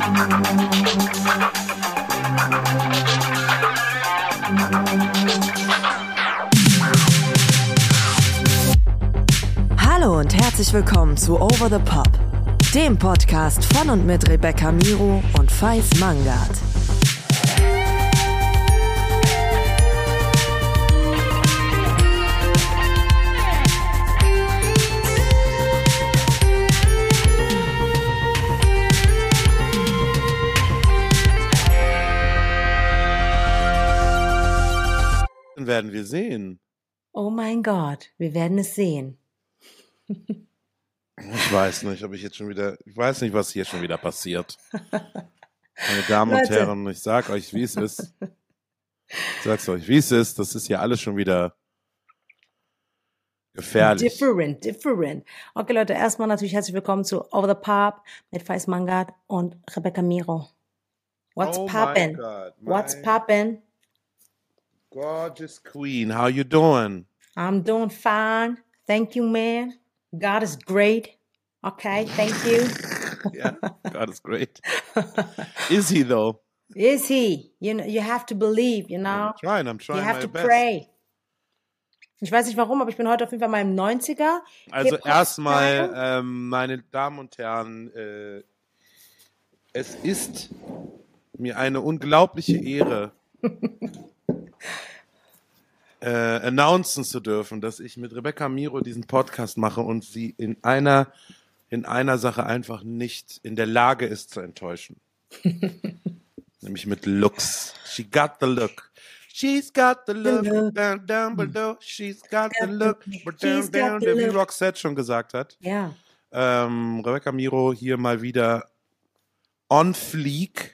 Hallo und herzlich willkommen zu Over the Pop, dem Podcast von und mit Rebecca Miro und Faiz Mangad. Werden wir sehen. Oh mein Gott, wir werden es sehen. Ich weiß nicht, was hier schon wieder passiert. Meine Damen und Herren, ich sag euch, wie es ist. Ich sag's euch, wie es ist. Das ist ja alles schon wieder gefährlich. Different. Okay, Leute, erstmal natürlich herzlich willkommen zu Over the Pop mit Faiz Mangad und Rebecca Miro. What's poppin'? What's poppin'? Gorgeous Queen, how you doing? I'm doing fine. Thank you, man. God is great. Okay, thank you. Yeah, God is great. Is he though? Is he? You know, you have to believe, you know. I'm trying you have my to best. pray. Ich weiß nicht warum, aber ich bin heute auf jeden Fall mal im 90er. Also erstmal, meine Damen und Herren, es ist mir eine unglaubliche Ehre, announcen zu dürfen, dass ich mit Rebecca Miro diesen Podcast mache und sie in einer Sache einfach nicht in der Lage ist zu enttäuschen. Nämlich mit Looks. She got the look. She's got the look. Down below. She's got the look. Down, wie Roxette schon gesagt hat. Ja. Rebecca Miro hier mal wieder on fleek.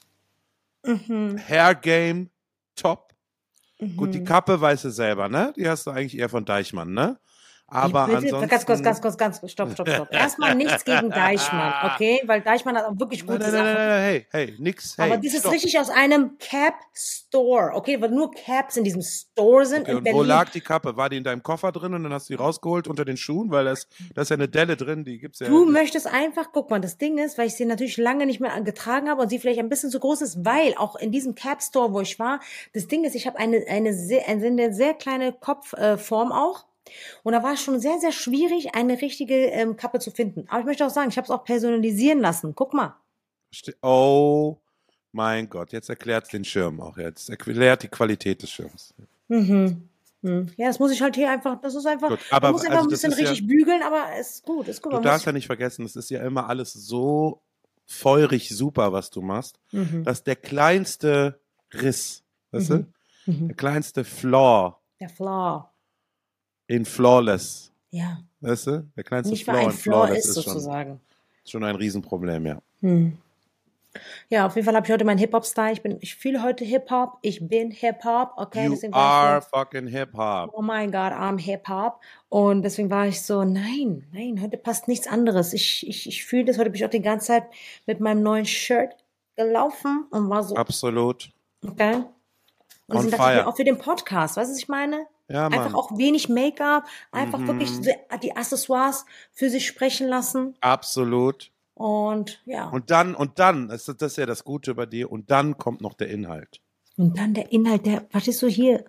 Hair Game top. Gut, die Kappe weißt du selber, ne? Die hast du eigentlich eher von Deichmann, ne? Aber ansonsten... Ganz kurz, stopp. Erstmal nichts gegen Deichmann, okay? Weil Deichmann hat auch wirklich gute Sachen. Hey, nix, Aber das ist richtig aus einem Cap-Store, okay? Weil nur Caps in diesem Store sind okay, in und Berlin. Wo lag die Kappe? War die in deinem Koffer drin und dann hast du die rausgeholt unter den Schuhen? Weil da ist ja eine Delle drin, die gibt's ja... Du möchtest einfach, guck mal, das Ding ist, weil ich sie natürlich lange nicht mehr getragen habe und sie vielleicht ein bisschen zu groß ist, weil auch in diesem Cap-Store, wo ich war, das Ding ist, ich habe eine sehr kleine Kopfform auch. Und da war es schon sehr, sehr schwierig, eine richtige Kappe zu finden. Aber ich möchte auch sagen, ich habe es auch personalisieren lassen. Guck mal. Oh mein Gott, jetzt erklärt den Schirm auch. Jetzt erklärt die Qualität des Schirms. Ja, das muss ich halt hier einfach, das ist einfach, gut, aber, man muss einfach also ein bisschen richtig bügeln, aber es ist gut. Du darfst ja nicht vergessen, es ist ja immer alles so feurig super, was du machst, dass der kleinste Riss, weißt du, der kleinste Flaw. Der Flaw. In Flawless. Ja. Weißt du? Der kleinste Nicht, Flaw weil ein in Flaw Flawless ist sozusagen. Schon ein Riesenproblem, ja. Ja, auf jeden Fall habe ich heute meinen Hip-Hop-Style. Ich fühle heute Hip-Hop. Ich bin Hip-Hop. Okay, You deswegen war are ich so, fucking Hip-Hop. oh mein Gott, I'm Hip-Hop. Und deswegen war ich so, nein, heute passt nichts anderes. Ich fühle das. Heute bin ich auch die ganze Zeit mit meinem neuen Shirt gelaufen und war so. Absolut. Okay. Und On deswegen dachte ich fire. mir auch für den Podcast, weißt du, was ich meine? Ja, Mann. Einfach auch wenig Make-up, einfach wirklich die Accessoires für sich sprechen lassen. Absolut. Und ja. Und dann, das ist ja das Gute bei dir, und dann kommt noch der Inhalt. Und dann der Inhalt, was ist so hier?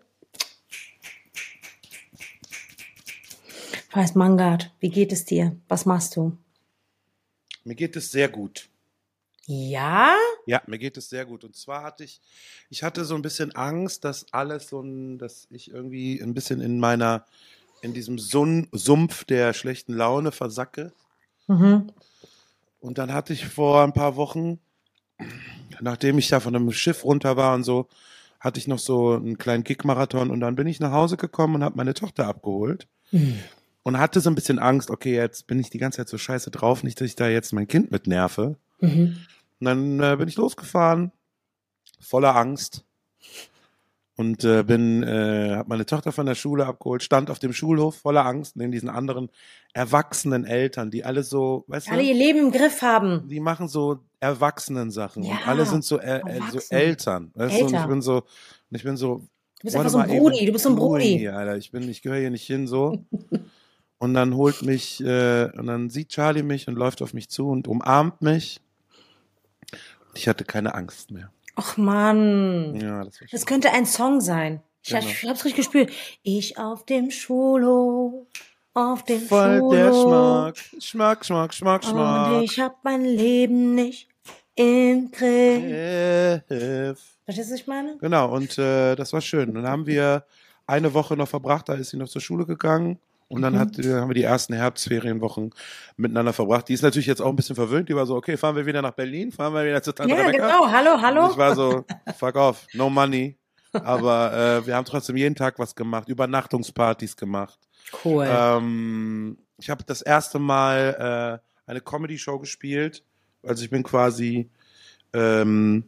Faiz Mangad, wie geht es dir? Was machst du? Mir geht es sehr gut. Ja? Ja, mir geht es sehr gut. Und zwar hatte ich hatte so ein bisschen Angst, dass dass ich irgendwie ein bisschen in diesem Sumpf der schlechten Laune versacke. Und dann hatte ich vor ein paar Wochen, nachdem ich da von einem Schiff runter war und so, hatte ich noch so einen kleinen Gig-Marathon und dann bin ich nach Hause gekommen und habe meine Tochter abgeholt. Und hatte so ein bisschen Angst, okay, jetzt bin ich die ganze Zeit so scheiße drauf, nicht, dass ich da jetzt mein Kind mit nerve. Und dann bin ich losgefahren, voller Angst und habe meine Tochter von der Schule abgeholt, stand auf dem Schulhof voller Angst neben diesen anderen erwachsenen Eltern, die alle so, weißt Alle du, ihr Leben im Griff haben. die machen so Erwachsenen-Sachen Ja, und alle sind so Eltern, weißt du, und ich bin so, Du bist einfach so ein Brudi, du bist so ein Brudi. Alter, ich gehöre hier nicht hin, so. Und dann und dann sieht Charlie mich und läuft auf mich zu und umarmt mich Ich hatte keine Angst mehr. Ach Mann. Ja, das war schön. Das könnte ein Song sein. Ich hab's richtig gespürt. Ich auf dem Schulhof, auf dem Voll Schulhof. der Schmack. Und ich hab mein Leben nicht im Griff. Verstehst du, was ich meine? Genau, und das war schön. Dann haben wir eine Woche noch verbracht, da ist sie noch zur Schule gegangen. Und dann haben wir die ersten Herbstferienwochen miteinander verbracht. Die ist natürlich jetzt auch ein bisschen verwöhnt. Die war so, okay, fahren wir wieder nach Berlin, fahren wir wieder zu Tante Ja, Rebecca. genau. Hallo. Und ich war so, fuck off, no money. Aber wir haben trotzdem jeden Tag was gemacht, Übernachtungspartys gemacht. Cool. Ich habe das erste Mal eine Comedy-Show gespielt. Also ich bin quasi, Charlie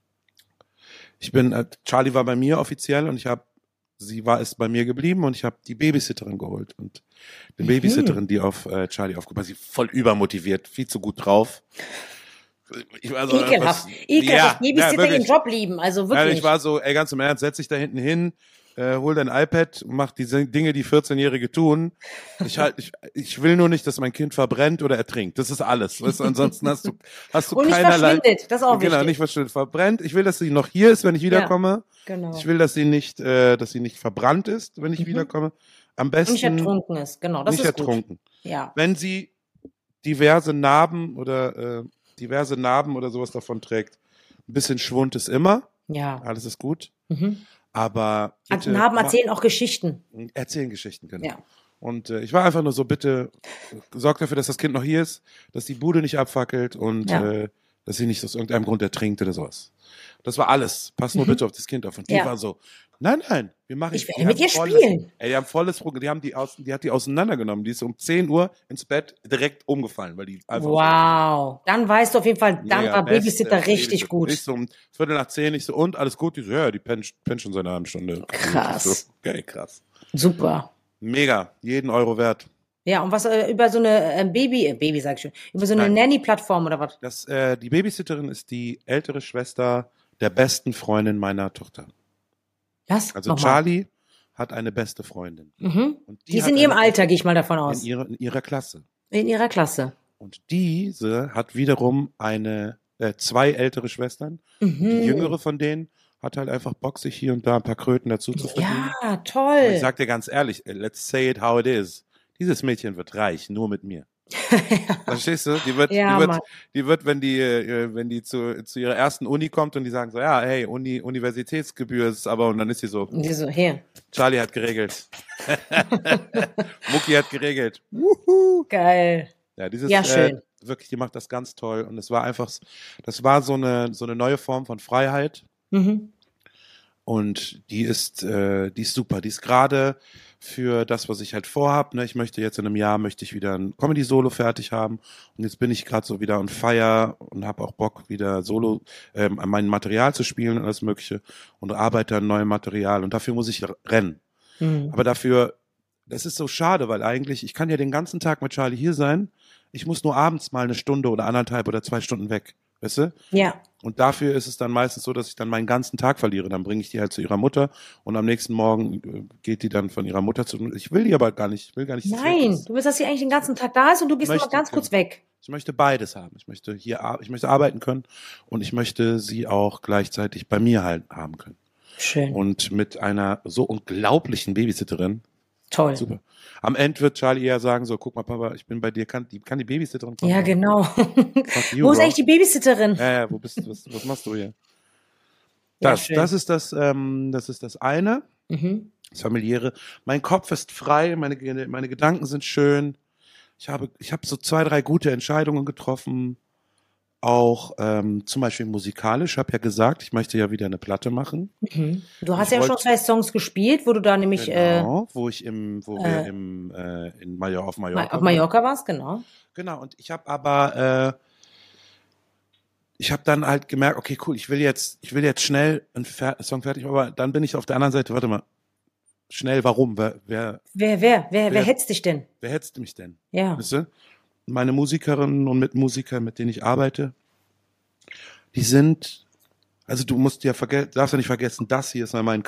war bei mir offiziell und sie ist bei mir geblieben und ich habe die Babysitterin geholt und die Babysitterin, die auf Charlie aufgepasst, sie voll übermotiviert, viel zu gut drauf. Ich war so, Ekelhaft, Babysitter ihren Job lieben, also wirklich. Ja, ich war so, ey, ganz im Ernst, setz dich da hinten hin, hol dein iPad und mach die Dinge, die 14-Jährige tun. Ich will nur nicht, dass mein Kind verbrennt oder ertrinkt. Das ist alles. Weißt du, ansonsten hast du und nicht keinerlei. Verschwindet, das ist auch wichtig. Genau, nicht verschwindet, verbrennt. Ich will, dass sie noch hier ist, wenn ich wiederkomme. Ja, genau. Ich will, dass sie nicht verbrannt ist, wenn ich wiederkomme. Am besten nicht ertrunken ist, genau, das nicht ist ertrunken. Gut. Ja. Wenn sie diverse Narben oder sowas davon trägt, ein bisschen Schwund ist immer. Ja. Alles ist gut. Aber bitte, Narben erzählen auch Geschichten. Erzählen Geschichten, genau. Ja. Und ich war einfach nur so, bitte sorgt dafür, dass das Kind noch hier ist, dass die Bude nicht abfackelt und dass sie nicht aus irgendeinem Grund ertrinkt oder sowas. Das war alles. Pass nur bitte auf das Kind auf. Und die war so, nein, wir machen. Ich werde mit ihr spielen. Die haben volles Programm. Die hat die auseinandergenommen. Die ist um 10 Uhr ins Bett direkt umgefallen, weil die einfach. Wow. Dann weißt du auf jeden Fall, dann war Babysitter richtig gut. Ich so um 9:15, ich so, und alles gut? Die so, ja, die pennt schon seit einer halben Stunde. Krass. So, okay, krass. Super. Mega. Jeden Euro wert. Ja, und was über so eine Baby sag ich schon, über so eine Nanny-Plattform oder was? Die Babysitterin ist die ältere Schwester der besten Freundin meiner Tochter. Was? Also Nochmal. Charlie hat eine beste Freundin. Und die ist in ihrem Alter, gehe ich mal davon aus. In ihrer Klasse. In ihrer Klasse. Und diese hat wiederum zwei ältere Schwestern. Und die jüngere von denen hat halt einfach Bock, sich hier und da ein paar Kröten dazu zu verdienen. Ja, toll. Und ich sag dir ganz ehrlich, let's say it how it is. Dieses Mädchen wird reich, nur mit mir. Verstehst du? Die wird, wenn die zu ihrer ersten Uni kommt und die sagen so, ja, hey, Universitätsgebühr ist aber, und dann ist sie so, hier. Charlie hat geregelt. Mucki hat geregelt. Geil. Ja, schön. Wirklich, die macht das ganz toll. Und es war einfach, das war so eine neue Form von Freiheit. Und die ist super. Die ist gerade für das, was ich halt vorhab. Ne? Ich möchte jetzt in einem Jahr wieder ein Comedy-Solo fertig haben. Und jetzt bin ich gerade so wieder on fire und habe auch Bock, wieder Solo an mein Material zu spielen und alles Mögliche. Und arbeite an neuem Material. Und dafür muss ich rennen. Aber dafür, das ist so schade, weil eigentlich, ich kann ja den ganzen Tag mit Charlie hier sein. Ich muss nur abends mal 1 Stunde oder 1,5 oder 2 Stunden weg. Weißt du? Ja. Und dafür ist es dann meistens so, dass ich dann meinen ganzen Tag verliere. Dann bringe ich die halt zu ihrer Mutter und am nächsten Morgen geht die dann von ihrer Mutter zu. Ich will die aber gar nicht. Ich will gar nicht. Nein, du willst, dass sie eigentlich den ganzen Tag da ist und du gehst nur ganz kurz weg. Ich möchte beides haben. Ich möchte arbeiten können und ich möchte sie auch gleichzeitig bei mir halt haben können. Schön. Und mit einer so unglaublichen Babysitterin. Toll. Super. Am Ende wird Charlie eher sagen so, guck mal, Papa, ich bin bei dir, kann die Babysitterin kommen? Ja, genau. Wo ist eigentlich die Babysitterin? Wo bist du? Was machst du hier? Das ist das eine. Das Familiäre. Mein Kopf ist frei, meine Gedanken sind schön. Ich habe so 2, 3 gute Entscheidungen getroffen. Auch zum Beispiel musikalisch. Ich habe ja gesagt, ich möchte ja wieder eine Platte machen. Du hast ja schon 2 Songs gespielt, wo du da nämlich genau, wo wir auf Mallorca warst, genau. Genau, und ich habe aber dann halt gemerkt, okay, cool, ich will jetzt schnell einen Song fertig, aber dann bin ich auf der anderen Seite, warte mal, schnell, warum? Wer hetzt dich denn? Wer hetzt mich denn? Ja. Weißt du? Meine Musikerinnen und Mitmusiker, mit denen ich arbeite, die sind, also du darfst ja nicht vergessen, das hier ist mein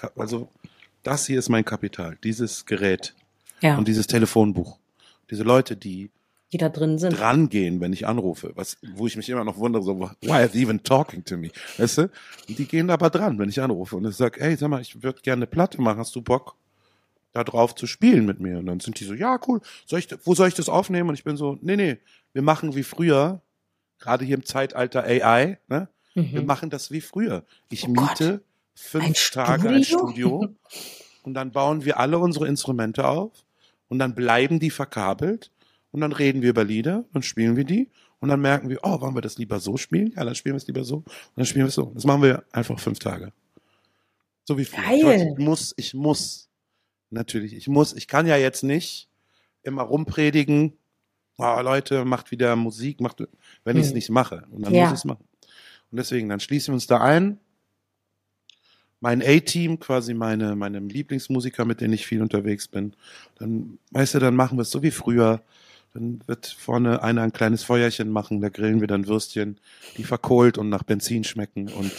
Kapital, dieses Gerät und dieses Telefonbuch. Diese Leute, die die da drin sind. Drangehen, wenn ich anrufe, wo ich mich immer noch wundere, so, why are they even talking to me? Weißt du? Und die gehen aber dran, wenn ich anrufe und ich sage, ey, sag mal, ich würde gerne eine Platte machen, hast du Bock, da drauf zu spielen mit mir? Und dann sind die so, ja, cool, wo soll ich das aufnehmen? Und ich bin so, nee, wir machen wie früher, gerade hier im Zeitalter AI, ne? Wir machen das wie früher. Ich miete 5 Tage ein Studio und dann bauen wir alle unsere Instrumente auf und dann bleiben die verkabelt und dann reden wir über Lieder, dann spielen wir die und dann merken wir, oh, wollen wir das lieber so spielen? Ja, dann spielen wir es lieber so und dann spielen wir es so. Das machen wir einfach 5 Tage. So wie früher. Geil. Ich muss. Natürlich, ich kann ja jetzt nicht immer rumpredigen, oh, Leute, macht wieder Musik, wenn ich es nicht mache. Und dann muss ich es machen. Und deswegen, dann schließen wir uns da ein. Mein A-Team, quasi meine Lieblingsmusiker, mit denen ich viel unterwegs bin. Dann, weißt du, dann machen wir es so wie früher. Dann wird vorne einer ein kleines Feuerchen machen, da grillen wir dann Würstchen, die verkohlt und nach Benzin schmecken. Und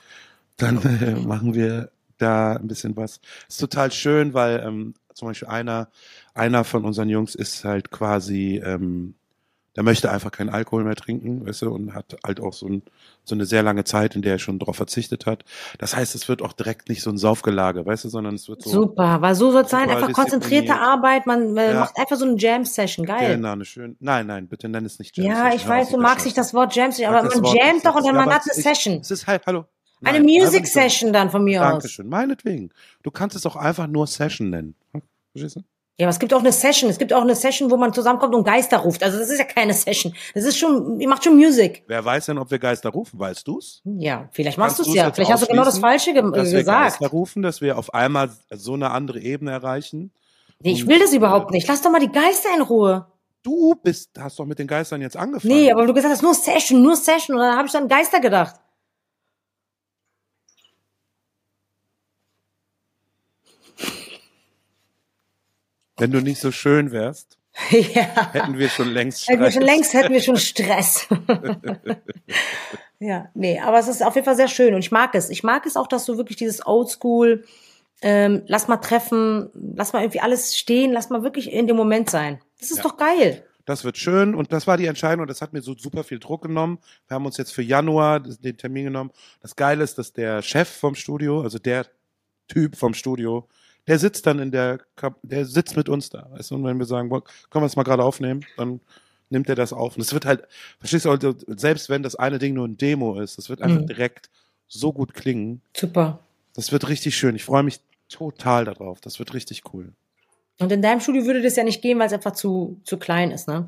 dann machen wir da ein bisschen was. Ist total schön, weil zum Beispiel einer von unseren Jungs ist halt quasi, der möchte einfach keinen Alkohol mehr trinken, weißt du, und hat halt auch so eine sehr lange Zeit, in der er schon darauf verzichtet hat. Das heißt, es wird auch direkt nicht so ein Saufgelage, weißt du, sondern es wird so. Super, weil so soll es sein, einfach konzentrierte Arbeit, man macht einfach so eine Jam-Session, geil. Genau, eine schöne. Nein, bitte nenn es nicht Jam-Session. Ja, ich weiß, du magst nicht das Wort Jam-Session, aber man jammt doch und dann man hat eine Session. Es ist halt, hallo. Eine Music-Session dann von mir aus. Dankeschön, meinetwegen. Du kannst es auch einfach nur Session nennen. Verstehst du? Ja, aber es gibt auch eine Session. Es gibt auch eine Session, wo man zusammenkommt und Geister ruft. Also das ist ja keine Session. Das ist schon, ihr macht schon Musik. Wer weiß denn, ob wir Geister rufen? Weißt du's? Ja, vielleicht machst du es ja. Vielleicht hast du genau das Falsche gesagt. Dass wir Geister rufen, dass wir auf einmal so eine andere Ebene erreichen. Nee, ich will das überhaupt nicht. Lass doch mal die Geister in Ruhe. Du hast doch mit den Geistern jetzt angefangen. Nee, aber du gesagt hast, nur Session. Und dann habe ich dann Geister gedacht. Wenn du nicht so schön wärst, hätten wir schon längst hätten wir schon Stress. Ja, nee, aber es ist auf jeden Fall sehr schön und ich mag es. Ich mag es auch, dass du wirklich dieses Oldschool, lass mal treffen, lass mal irgendwie alles stehen, lass mal wirklich in dem Moment sein. Das ist doch geil. Das wird schön und das war die Entscheidung und das hat mir so super viel Druck genommen. Wir haben uns jetzt für Januar den Termin genommen. Das Geile ist, dass der Chef vom Studio, also der Typ vom Studio, der sitzt dann der sitzt mit uns da. Weißt du? Und wenn wir sagen, können wir es mal gerade aufnehmen, dann nimmt er das auf. Und es wird halt, verstehst du, selbst wenn das eine Ding nur ein Demo ist, das wird einfach direkt so gut klingen. Super. Das wird richtig schön. Ich freue mich total darauf. Das wird richtig cool. Und in deinem Studio würde das ja nicht gehen, weil es einfach zu klein ist, ne?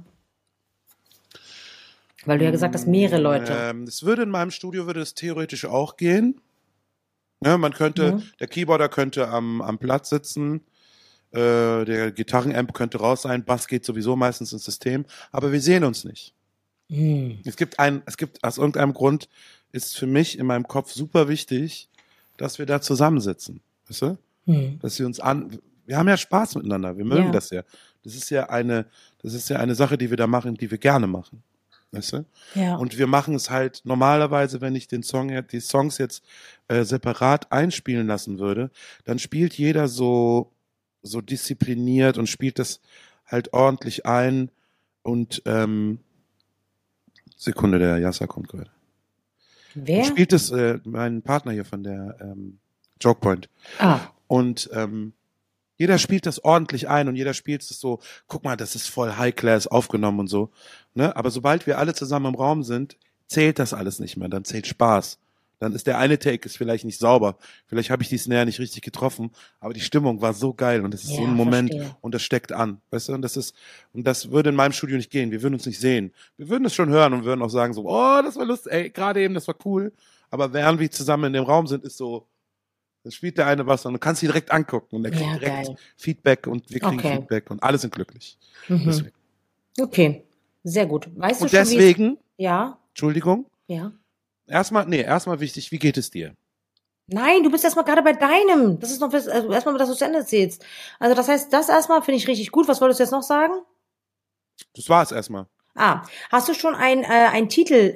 Weil du ja gesagt hast, mehrere Leute. In meinem Studio würde es theoretisch auch gehen. Ja, der Keyboarder könnte am Platz sitzen, der Gitarrenamp könnte raus sein, Bass geht sowieso meistens ins System, aber wir sehen uns nicht. Es gibt aus irgendeinem Grund ist für mich in meinem Kopf super wichtig, dass wir da zusammensitzen, weißt du? Dass wir wir haben ja Spaß miteinander, wir mögen das ja. Das ist ja eine Sache, die wir da machen, die wir gerne machen. Weißt du? Ja. Und wir machen es halt normalerweise, wenn ich die Songs jetzt separat einspielen lassen würde, dann spielt jeder so diszipliniert und spielt das halt ordentlich ein und Sekunde, der Yasser kommt gerade. Wer? Und spielt es mein Partner hier von der Joke Point. Und jeder spielt das ordentlich ein und jeder spielt es so, guck mal, das ist voll High Class aufgenommen und so. Ne? Aber sobald wir alle zusammen im Raum sind, zählt das alles nicht mehr. Dann zählt Spaß. Dann ist der eine Take ist vielleicht nicht sauber. Vielleicht habe ich die Snare nicht richtig getroffen, aber die Stimmung war so geil und das ist so ein Moment und das steckt an. Weißt du? Und das würde in meinem Studio nicht gehen. Wir würden uns nicht sehen. Wir würden es schon hören und würden auch sagen so, oh, das war lustig, ey, gerade eben, das war cool. Aber während wir zusammen in dem Raum sind, ist so, dann spielt der eine was und du kannst sie direkt angucken und der kriegt direkt Feedback und wir kriegen Feedback und alle sind glücklich. Okay, sehr gut. Weißt und du schon, deswegen, ja? Entschuldigung. Ja. Erstmal wichtig, wie geht es dir? Nein, du bist erstmal gerade bei deinem. Das ist noch erstmal, dass du zu Ende erzählst. Also das heißt, das erstmal finde ich richtig gut. Was wolltest du jetzt noch sagen? Das war es erstmal. Hast du schon ein Titel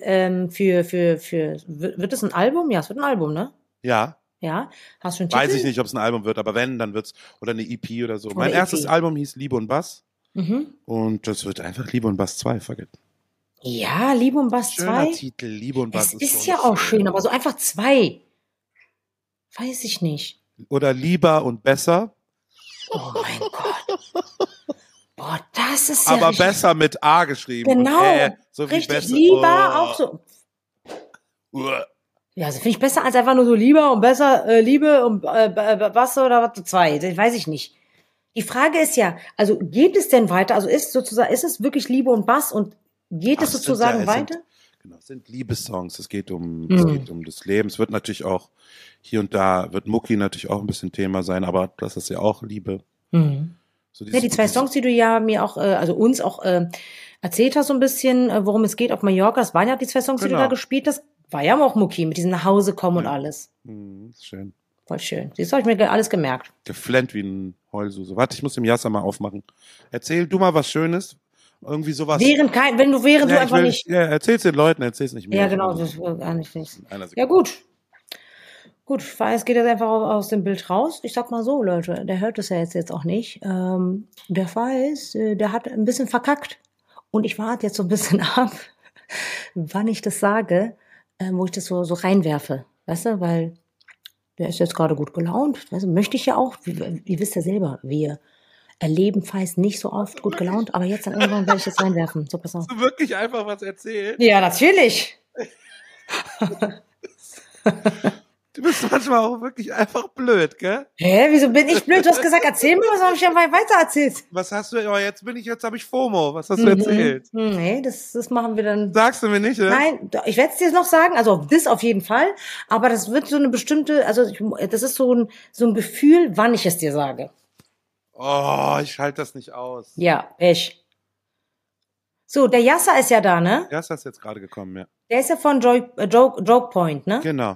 wird es ein Album? Ja, es wird ein Album, ne? Ja. Ja, hast du einen Titel? Weiß ich nicht, ob es ein Album wird, aber wenn, dann wird's oder eine EP oder so. Mein erstes Album hieß Liebe und Bass. Und das wird einfach Liebe und Bass 2, fuck it. Ja, Liebe und Bass Schöner 2. Titel, Liebe und Bass Es ist schon ja auch schön, aber so einfach 2. Weiß ich nicht. Oder Lieber und Besser, Oh mein Gott. Boah, das ist ja aber richtig. besser mit A geschrieben. Genau. Und so wie Richtig, besser. lieber auch so. Uah. Ja, also finde ich besser als einfach nur so lieber und besser, Liebe und was oder was, 2. Das weiß ich nicht. Die Frage ist ja, also geht es denn weiter? Also ist es wirklich Liebe und Bass und geht es sozusagen weiter? Es sind Liebessongs, es geht um das Leben. Es wird natürlich auch, hier und da wird Mucki natürlich auch ein bisschen Thema sein, aber das ist ja auch Liebe. So Ja, die 2 Songs, die du ja mir auch, also uns auch erzählt hast so ein bisschen, worum es geht auf Mallorca, das waren ja die 2 Songs, die du da gespielt hast, war ja auch Mucki mit diesem nach Hause kommen und alles. Ist schön. Voll schön. Siehst du, hab ich mir alles gemerkt. Geflennt wie ein Heulsuse. Warte, ich muss dem Jasser mal aufmachen. Erzähl du mal was Schönes. Irgendwie sowas. Während du einfach nicht. Ja, erzähl's den Leuten, erzähl's nicht mir. Ja, genau, das gar nicht. Ja, Ja, gut. Gut, es geht jetzt einfach aus dem Bild raus. Ich sag mal so, Leute, der hört es ja jetzt auch nicht. Der Faiz, der hat ein bisschen verkackt. Und ich warte jetzt so ein bisschen ab, wann ich das sage, wo ich das so reinwerfe. Weißt du, weil der ist jetzt gerade gut gelaunt. Weißt du, möchte ich ja auch. Wie wisst ihr selber, wir erleben Faiz nicht so oft gut gelaunt, aber jetzt dann irgendwann werde ich das reinwerfen. So, pass auf. Hast du wirklich einfach was erzählt? Ja, natürlich. Du bist manchmal auch wirklich einfach blöd, gell? Hä, wieso bin ich blöd? Du hast gesagt, erzähl mir, was habe ich ja weiter erzählt? Was hast du, oh, jetzt habe ich FOMO. Was hast du erzählt? Nee, das machen wir dann. Sagst du mir nicht, ne? Nein, ich werde es dir noch sagen, also das auf jeden Fall, aber das wird so eine bestimmte, also das ist so ein Gefühl, wann ich es dir sage. Oh, ich halte das nicht aus. Ja, ich. So, der Yasser ist ja da, ne? Jasser ist jetzt gerade gekommen, ja. Der ist ja von Joke Point, ne? Genau.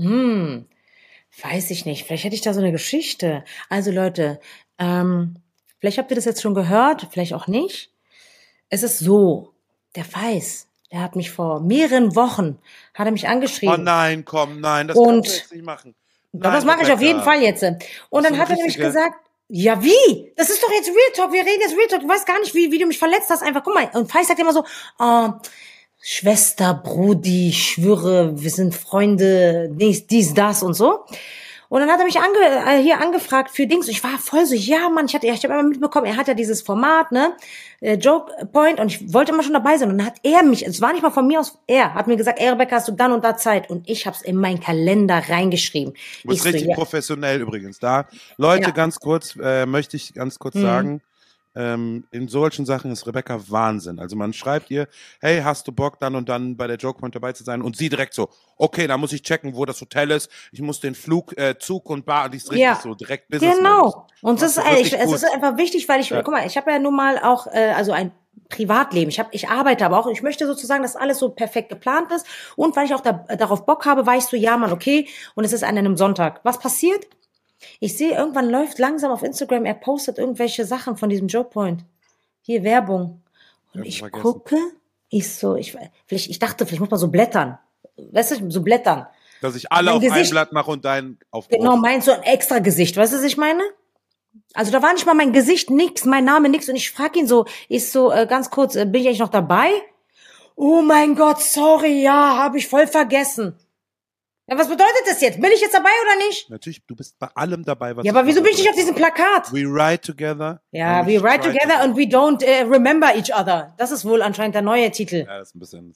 Weiß ich nicht. Vielleicht hätte ich da so eine Geschichte. Also Leute, vielleicht habt ihr das jetzt schon gehört, vielleicht auch nicht. Es ist so, der Faiz, der hat mich vor mehreren Wochen, hat er mich angeschrieben. Oh nein, komm, nein, das kannst du jetzt nicht machen. Doch, das mache ich auf jeden Fall jetzt. Und dann hat er nämlich gesagt, ja wie? Das ist doch jetzt Real Talk, wir reden jetzt Real Talk, du weißt gar nicht, wie du mich verletzt hast, einfach, guck mal. Und Faiz sagt immer so, Schwester, Brudi, ich schwöre, wir sind Freunde, dies, das und so. Und dann hat er mich hier angefragt für Dings. Ich war voll so, ja Mann, ich habe immer mitbekommen, er hat ja dieses Format, ne, Joke Point, und ich wollte immer schon dabei sein. Und dann hat er mich, es war nicht mal von mir aus, er hat mir gesagt, ey Rebecca, hast du dann und da Zeit? Und ich habe es in meinen Kalender reingeschrieben. Du bist richtig professionell übrigens da. Leute, ganz kurz, möchte ich ganz kurz sagen, in solchen Sachen ist Rebecca Wahnsinn. Also man schreibt ihr, hey, hast du Bock dann und dann bei der Joke Point dabei zu sein? Und sie direkt so, okay, da muss ich checken, wo das Hotel ist. Ich muss den Flug, Zug und Bar, die ist richtig so direkt Business. Genau. Und das ist, es ist einfach wichtig, weil guck mal, ich habe ja nun mal auch, also ein Privatleben. Ich arbeite aber auch. Ich möchte sozusagen, dass alles so perfekt geplant ist. Und weil ich auch darauf Bock habe, war ich so, ja Mann, okay. Und es ist an einem Sonntag. Was passiert? Ich sehe, irgendwann läuft langsam auf Instagram, er postet irgendwelche Sachen von diesem Joke Point. Hier, Werbung. Und ich gucke, ich dachte, vielleicht muss man so blättern. Weißt du, so blättern. Dass ich alle auf ein Blatt mache und deinen auf Genau, meinst du ein extra Gesicht. Weißt du, was ich meine? Also da war nicht mal mein Gesicht nix, mein Name nix. Und ich frage ihn so, ganz kurz, bin ich eigentlich noch dabei? Oh mein Gott, sorry, ja, habe ich voll vergessen. Ja, was bedeutet das jetzt? Bin ich jetzt dabei oder nicht? Natürlich, du bist bei allem dabei. Was ja, aber wieso bin ich nicht auf diesem Plakat? We ride together. Ja, we ride together and we don't remember each other. Das ist wohl anscheinend der neue Titel. Ja, das ist ein bisschen.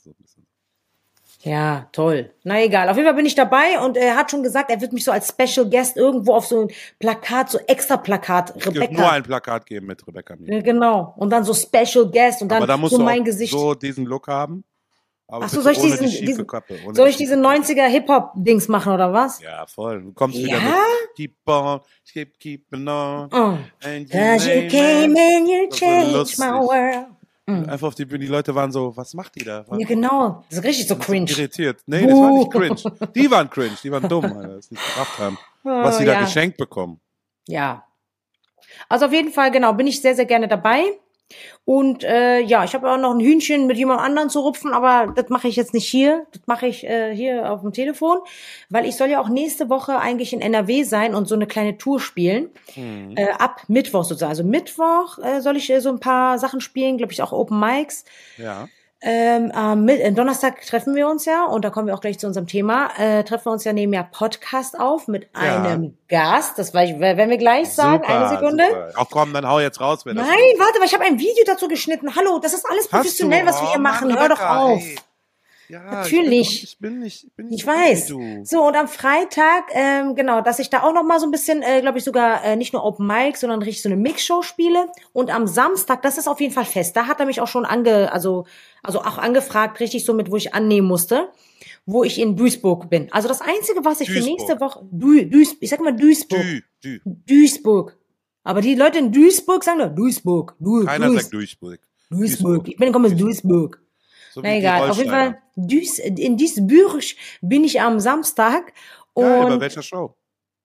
Ja, toll. Na egal, auf jeden Fall bin ich dabei und er hat schon gesagt, er wird mich so als Special Guest irgendwo auf so ein Plakat, so extra Plakat, Rebecca. Es wird nur ein Plakat geben mit Rebecca. Genau. Und dann so Special Guest und dann aber da musst so du mein Gesicht. So diesen Look haben. Ach so, soll ich diese 90er Hip-Hop-Dings machen, oder was? Ja, voll. Du kommst wieder mit Keep on, keep on. And you came and you changed my world. Einfach auf die Bühne, die Leute waren so, was macht die da? Ja, genau. Das ist richtig so cringe. Irritiert. Nee, das war nicht cringe. Die waren cringe, die waren dumm, Alter, das nicht gebracht haben. Was sie da geschenkt bekommen. Ja. Also auf jeden Fall, genau, bin ich sehr, sehr gerne dabei. Und ja, ich habe auch noch ein Hühnchen mit jemand anderem zu rupfen, aber das mache ich jetzt nicht hier. Das mache ich hier auf dem Telefon, weil ich soll ja auch nächste Woche eigentlich in NRW sein und so eine kleine Tour spielen. Ab Mittwoch sozusagen. Also Mittwoch soll ich so ein paar Sachen spielen, glaube ich auch Open Mics. Ja. Donnerstag treffen wir uns ja, und da kommen wir auch gleich zu unserem Thema, treffen wir uns ja, nehmen ja Podcast auf mit einem Gast, das werden wir gleich sagen, Super, eine Sekunde. Super. Auch komm, dann hau jetzt raus. Wer das Nein, warte, weil ich habe ein Video dazu geschnitten. Hallo, das ist alles professionell, was wir hier machen. Mann, Hör doch Rebecca, auf. ey. Ja, Natürlich. Ich bin nicht Ich so gut weiß. wie du. So, und am Freitag, genau, dass ich da auch noch mal so ein bisschen, glaube ich, sogar nicht nur Open Mic, sondern richtig so eine Mixshow spiele. Und am Samstag, das ist auf jeden Fall fest. Da hat er mich auch schon also auch angefragt, richtig so mit, wo ich annehmen musste, wo ich in Duisburg bin. Also das Einzige, was ich für nächste Woche, ich sag mal Duisburg. Duisburg. Aber die Leute in Duisburg sagen doch Duisburg. Keiner sagt Duisburg. Duisburg. Ich komme aus Duisburg. So Na egal, auf jeden Fall, in Duisburg bin ich am Samstag. Und ja, bei welcher Show?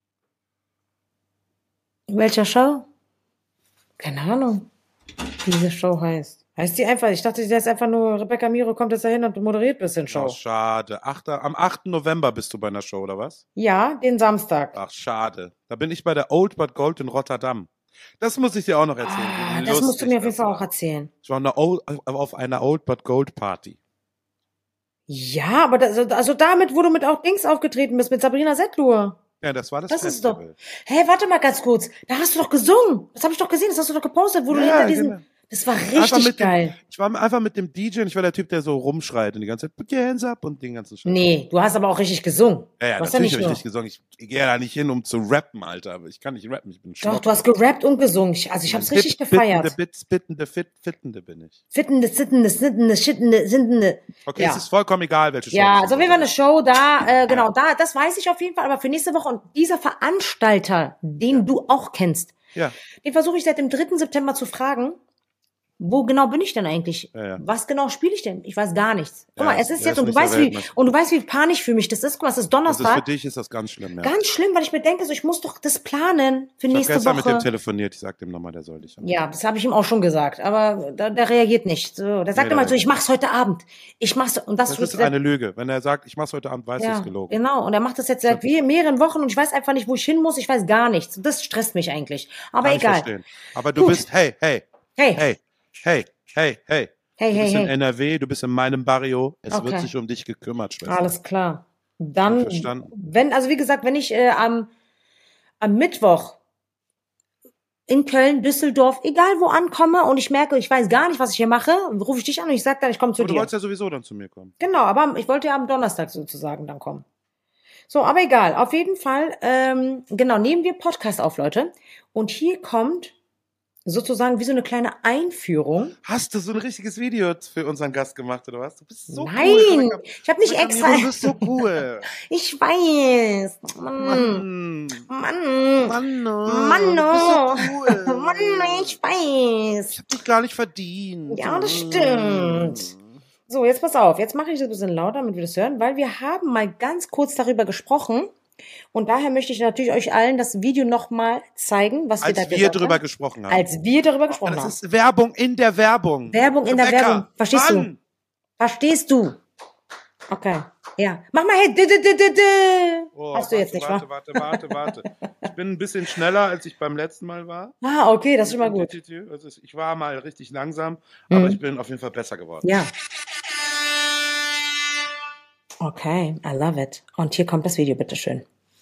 Welcher Show? Keine Ahnung, wie diese Show heißt. Heißt die einfach? Ich dachte, die heißt einfach nur, Rebecca Miro kommt jetzt dahin und moderiert ein bisschen Show. Ach, schade. Am 8. November bist du bei einer Show, oder was? Ja, den Samstag. Ach, schade. Da bin ich bei der Old But Gold in Rotterdam. Das muss ich dir auch noch erzählen. Das musst du mir auf jeden Fall auch erzählen. Ich war auf einer Old But Gold Party. Ja, aber also damit, wo du mit auch Dings aufgetreten bist, mit Sabrina Setlur. Ja, das war das Ist Festival. doch. Hä, warte mal ganz kurz. Da hast du doch gesungen. Das habe ich doch gesehen. Das hast du doch gepostet, wo du hinter diesen. Genau. Das war richtig geil. Ich war einfach mit dem DJ und ich war der Typ, der so rumschreit und die ganze Zeit, put your hands up und den ganzen Scheiß. Nee, du hast aber auch richtig gesungen. Ja, natürlich habe ich richtig gesungen. Ich gehe da nicht hin, um zu rappen, Alter. Aber ich kann nicht rappen, ich bin schwach. Doch, du hast gerappt und gesungen. Ich hab's richtig gefeiert. Fittende bin ich. Sittende, schittende. Okay, es ist vollkommen egal, welche Show. Ja, also wir waren eine Show da, genau, das weiß ich auf jeden Fall, aber für nächste Woche, und dieser Veranstalter, den du auch kennst, den versuche ich seit dem 3. September zu fragen, wo genau bin ich denn eigentlich? Was genau spiele ich denn? Ich weiß gar nichts. Guck mal, es ist jetzt, und du weißt, wie panisch für mich das ist. Guck mal, es ist Donnerstag. Für dich ist das ganz schlimm, ja. Ganz schlimm, weil ich mir denke, so, ich muss doch das planen für nächste Woche. Ich habe gestern mit dem telefoniert, ich sag dem nochmal, der soll dich. Ja, das habe ich ihm auch schon gesagt, aber der reagiert nicht. So, der sagt immer so, ich mach's heute Abend. Das ist eine Lüge. Wenn er sagt, ich mach's heute Abend, weiß ich, es gelogen. Genau, und er macht das jetzt seit mehreren Wochen und ich weiß einfach nicht, wo ich hin muss. Ich weiß gar nichts. Das stresst mich eigentlich. Aber egal. Aber du bist, hey. Du bist in NRW, du bist in meinem Barrio. Es wird sich um dich gekümmert, Schwester. Alles klar. Dann, wie gesagt, wenn ich am Mittwoch in Köln, Düsseldorf, egal wo ankomme und ich merke, ich weiß gar nicht, was ich hier mache, rufe ich dich an und ich sage dann, ich komme zu dir. Du wolltest ja sowieso dann zu mir kommen. Genau, aber ich wollte ja am Donnerstag sozusagen dann kommen. So, aber egal. Auf jeden Fall, nehmen wir Podcast auf, Leute. Und hier kommt sozusagen wie so eine kleine Einführung. Hast du so ein richtiges Video für unseren Gast gemacht, oder was? Du bist so cool. Nein, ich habe nicht extra. Du bist so cool. Ich weiß. Mann. Du bist so cool. Mann, ich weiß. Ich hab dich gar nicht verdient. Ja, das stimmt. So, jetzt pass auf. Jetzt mache ich das ein bisschen lauter, damit wir das hören, weil wir haben mal ganz kurz darüber gesprochen. Und daher möchte ich natürlich euch allen das Video nochmal zeigen, was wir da gesagt haben. Als wir darüber gesprochen haben. Als wir darüber gesprochen haben. Das ist Werbung in der Werbung. Werbung in der Werbung. Verstehst du? Verstehst du? Okay. Ja. Mach mal hier. Hast du jetzt nicht, wa? Warte. Ich bin ein bisschen schneller, als ich beim letzten Mal war. Ah, okay, das ist schon mal gut. Also ich war mal richtig langsam, aber ich bin auf jeden Fall besser geworden. Ja. Okay, I love it. Und hier kommt das Video, bitteschön.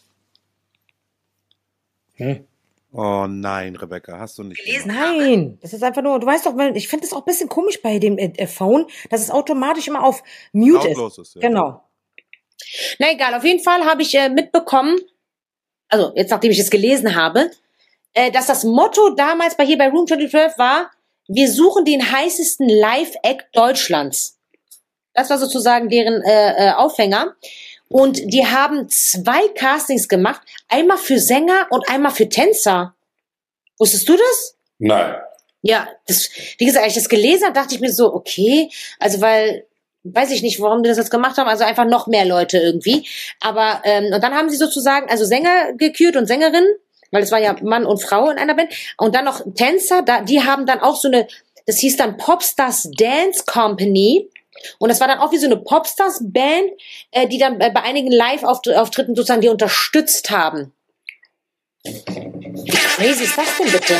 Oh nein, Rebecca, hast du nicht gelesen? Nein, das ist einfach nur, du weißt doch, ich finde das auch ein bisschen komisch bei dem Phone, dass es automatisch immer auf Mute ist. Ja. Genau. Na egal, auf jeden Fall habe ich mitbekommen, also jetzt nachdem ich es gelesen habe, dass das Motto damals bei Room 2012 war, wir suchen den heißesten Live-Act Deutschlands. Das war sozusagen deren Aufhänger. Und die haben 2 Castings gemacht. Einmal für Sänger und einmal für Tänzer. Wusstest du das? Nein. Ja, wie gesagt, als ich das gelesen habe, dachte ich mir so, okay, also weiß ich nicht, warum die das jetzt gemacht haben, also einfach noch mehr Leute irgendwie. Aber, und dann haben sie sozusagen, also Sänger gekürt und Sängerinnen, weil es war ja Mann und Frau in einer Band. Und dann noch Tänzer, die haben dann auch so eine Das hieß dann Popstars Dance Company. Und das war dann auch wie so eine Popstars-Band, die dann bei einigen Live-Auftritten sozusagen die unterstützt haben. Wie crazy ist das denn bitte?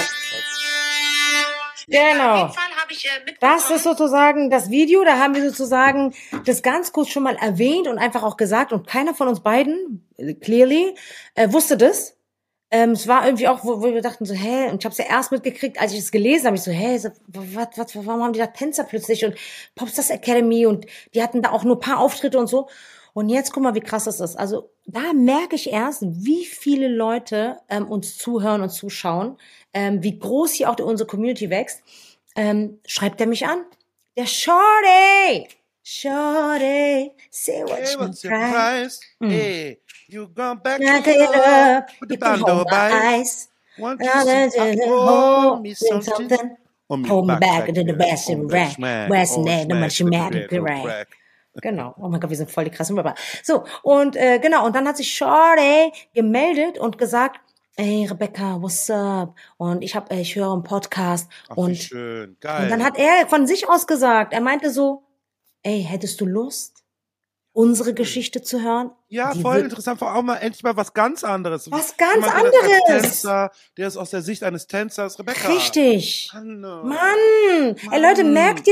Genau. Das ist sozusagen das Video, da haben wir sozusagen das ganz kurz schon mal erwähnt und einfach auch gesagt und keiner von uns beiden, clearly, wusste das. Es war irgendwie auch, wo wir dachten so, hä, und ich habe es ja erst mitgekriegt, als ich es gelesen habe, ich so, hä, warum haben die da Tänzer plötzlich und Popstars Academy und die hatten da auch nur ein paar Auftritte und so. Und jetzt guck mal, wie krass das ist. Also da merke ich erst, wie viele Leute uns zuhören und zuschauen, wie groß hier auch unsere Community wächst. Schreibt er mich an? Der Shorty, say what's your price? Hey, you gone back Knock to it the up, with the you can bando hold my by. eyes. Want you to hold me something. Hold me back into the best in rack. Where's net, no much magic rack. Crack. Genau. Oh mein Gott, wir sind voll die krassen Rapper. So, und genau, und dann hat sich Shorty gemeldet und gesagt, hey Rebecca, what's up? Und ich höre einen Podcast. Ach, und wie schön, geil. Und dann hat er von sich aus gesagt, er meinte so, ey, hättest du Lust, unsere Geschichte zu hören? Ja, Die voll wird- interessant, vor allem mal endlich mal was ganz anderes. Was ganz Jemand, der das als anderes. Tänzer, der ist aus der Sicht eines Tänzers, Rebecca. Richtig. Mann. Mann. Ey Leute, merkt ihr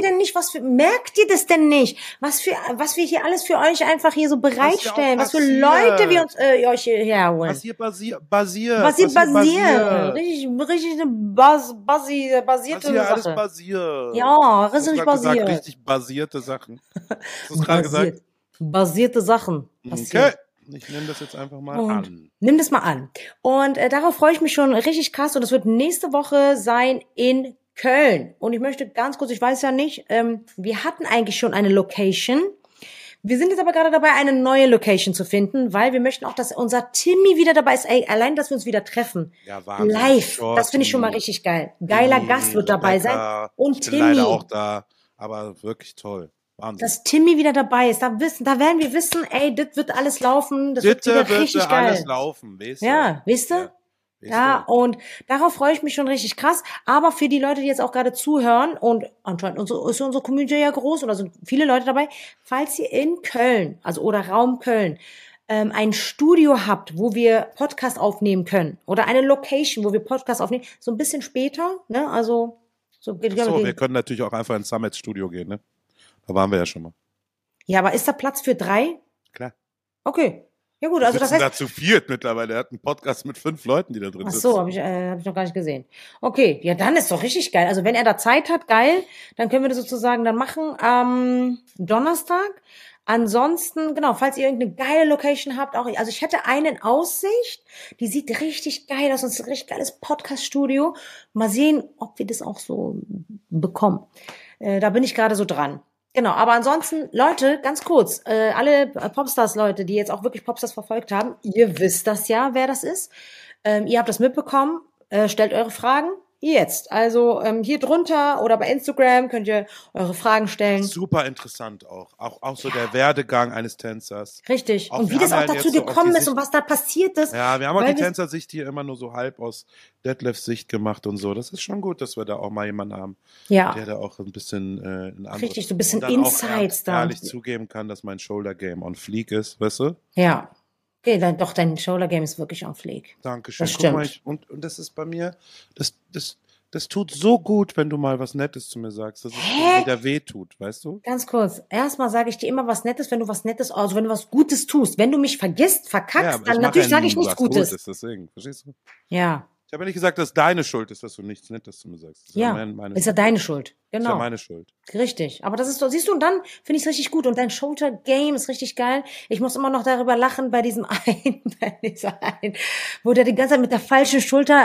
das denn nicht? Was wir hier alles für euch einfach hier so bereitstellen, was für passiert. Leute wir uns euch hierher holen. Was hier basiert. Was hier basiert. Richtig eine basierte Was hier alles Sache. basiert. Ja, Du hast richtig grad gesagt, basiert. richtig basierte Sachen. Hast du es gerade gesagt? Basierte Sachen passieren. Okay. Ich nehme das jetzt einfach mal Und an. nimm das mal an. Und darauf freue ich mich schon richtig krass. Und das wird nächste Woche sein in Köln. Und ich möchte ganz kurz, ich weiß ja nicht, wir hatten eigentlich schon eine Location. Wir sind jetzt aber gerade dabei, eine neue Location zu finden, weil wir möchten auch, dass unser Timmy wieder dabei ist. Ey, allein, dass wir uns wieder treffen. Ja, Wahnsinn. Live. Shorty, Das finde ich schon mal richtig geil. Geiler Timmy, Gast wird dabei Rebecca. sein. Und Ich bin Timmy. leider auch da, aber wirklich toll. Wahnsinn. Dass Timmy wieder dabei ist. Da werden wir wissen, ey, das wird alles laufen. Das wird Bitte wieder wird richtig da geil. alles laufen, weißt du? Ja, wisst ihr? Ja, und darauf freue ich mich schon richtig krass. Aber für die Leute, die jetzt auch gerade zuhören, und anscheinend ist unsere Community ja groß, und da sind viele Leute dabei, falls ihr in Köln, also oder Raum Köln, ein Studio habt, wo wir Podcast aufnehmen können, oder eine Location, wo wir Podcast aufnehmen, so ein bisschen später, ne, also so geht So, wir können natürlich auch einfach ins Summit Studio gehen, ne? Da waren wir ja schon mal. Ja, aber ist da Platz für 3? Klar. Okay. Ja gut, also das heißt, da zu viert mittlerweile. Er hat einen Podcast mit 5 Leuten, die da drin ach sitzen. so, hab ich noch gar nicht gesehen. Okay, ja, dann ist doch richtig geil. Also wenn er da Zeit hat, geil, dann können wir das sozusagen dann machen am Donnerstag. Ansonsten, genau, falls ihr irgendeine geile Location habt, auch, also ich hätte eine in Aussicht, die sieht richtig geil aus, und ist ein richtig geiles Podcast-Studio. Mal sehen, ob wir das auch so bekommen. Da bin ich gerade so dran. Genau, aber ansonsten, Leute, ganz kurz, alle Popstars-Leute, die jetzt auch wirklich Popstars verfolgt haben, ihr wisst das ja, wer das ist. Ihr habt das mitbekommen, stellt eure Fragen jetzt. Also hier drunter oder bei Instagram könnt ihr eure Fragen stellen. Super interessant auch. Auch so der Werdegang eines Tänzers. Richtig. Auch Und wie wir das haben auch ja dazu jetzt so auf gekommen die ist und was da passiert ist. Ja, wir haben auch Weil die wir- Tänzersicht hier immer nur so halb aus Detlefs Sicht gemacht und so. Das ist schon gut, dass wir da auch mal jemanden haben, Ja, der da auch ein bisschen ein anderes, richtig, so ein bisschen und dann Insights auch da. ehrlich zugeben kann, dass mein Shoulder Game on fleek ist, weißt du? Ja. Okay, dann doch, dein Shoulder Game ist wirklich on fleek. Dankeschön. Das Guck mal, stimmt. und das ist bei mir, das tut so gut, wenn du mal was Nettes zu mir sagst, dass es Hä? mir wieder weh tut, weißt du? Ganz kurz. Erstmal sage ich dir immer was Nettes, wenn du was Nettes, also wenn du was Gutes tust. Wenn du mich vergisst, verkackst, aber dann ich mach natürlich ja sage ich nie nichts was Gutes. Deswegen, verstehst du? Ja, Ich habe ja nicht gesagt, dass deine Schuld ist, dass du nichts Nettes zu mir sagst. Das ist ja. meine Ist ja Schuld. deine Schuld. Ist ja Genau. meine Schuld. Richtig. Aber das ist so, siehst du, und dann finde ich es richtig gut. Und dein Shoulder Game ist richtig geil. Ich muss immer noch darüber lachen bei diesem einen, wo der die ganze Zeit mit der falschen Schulter,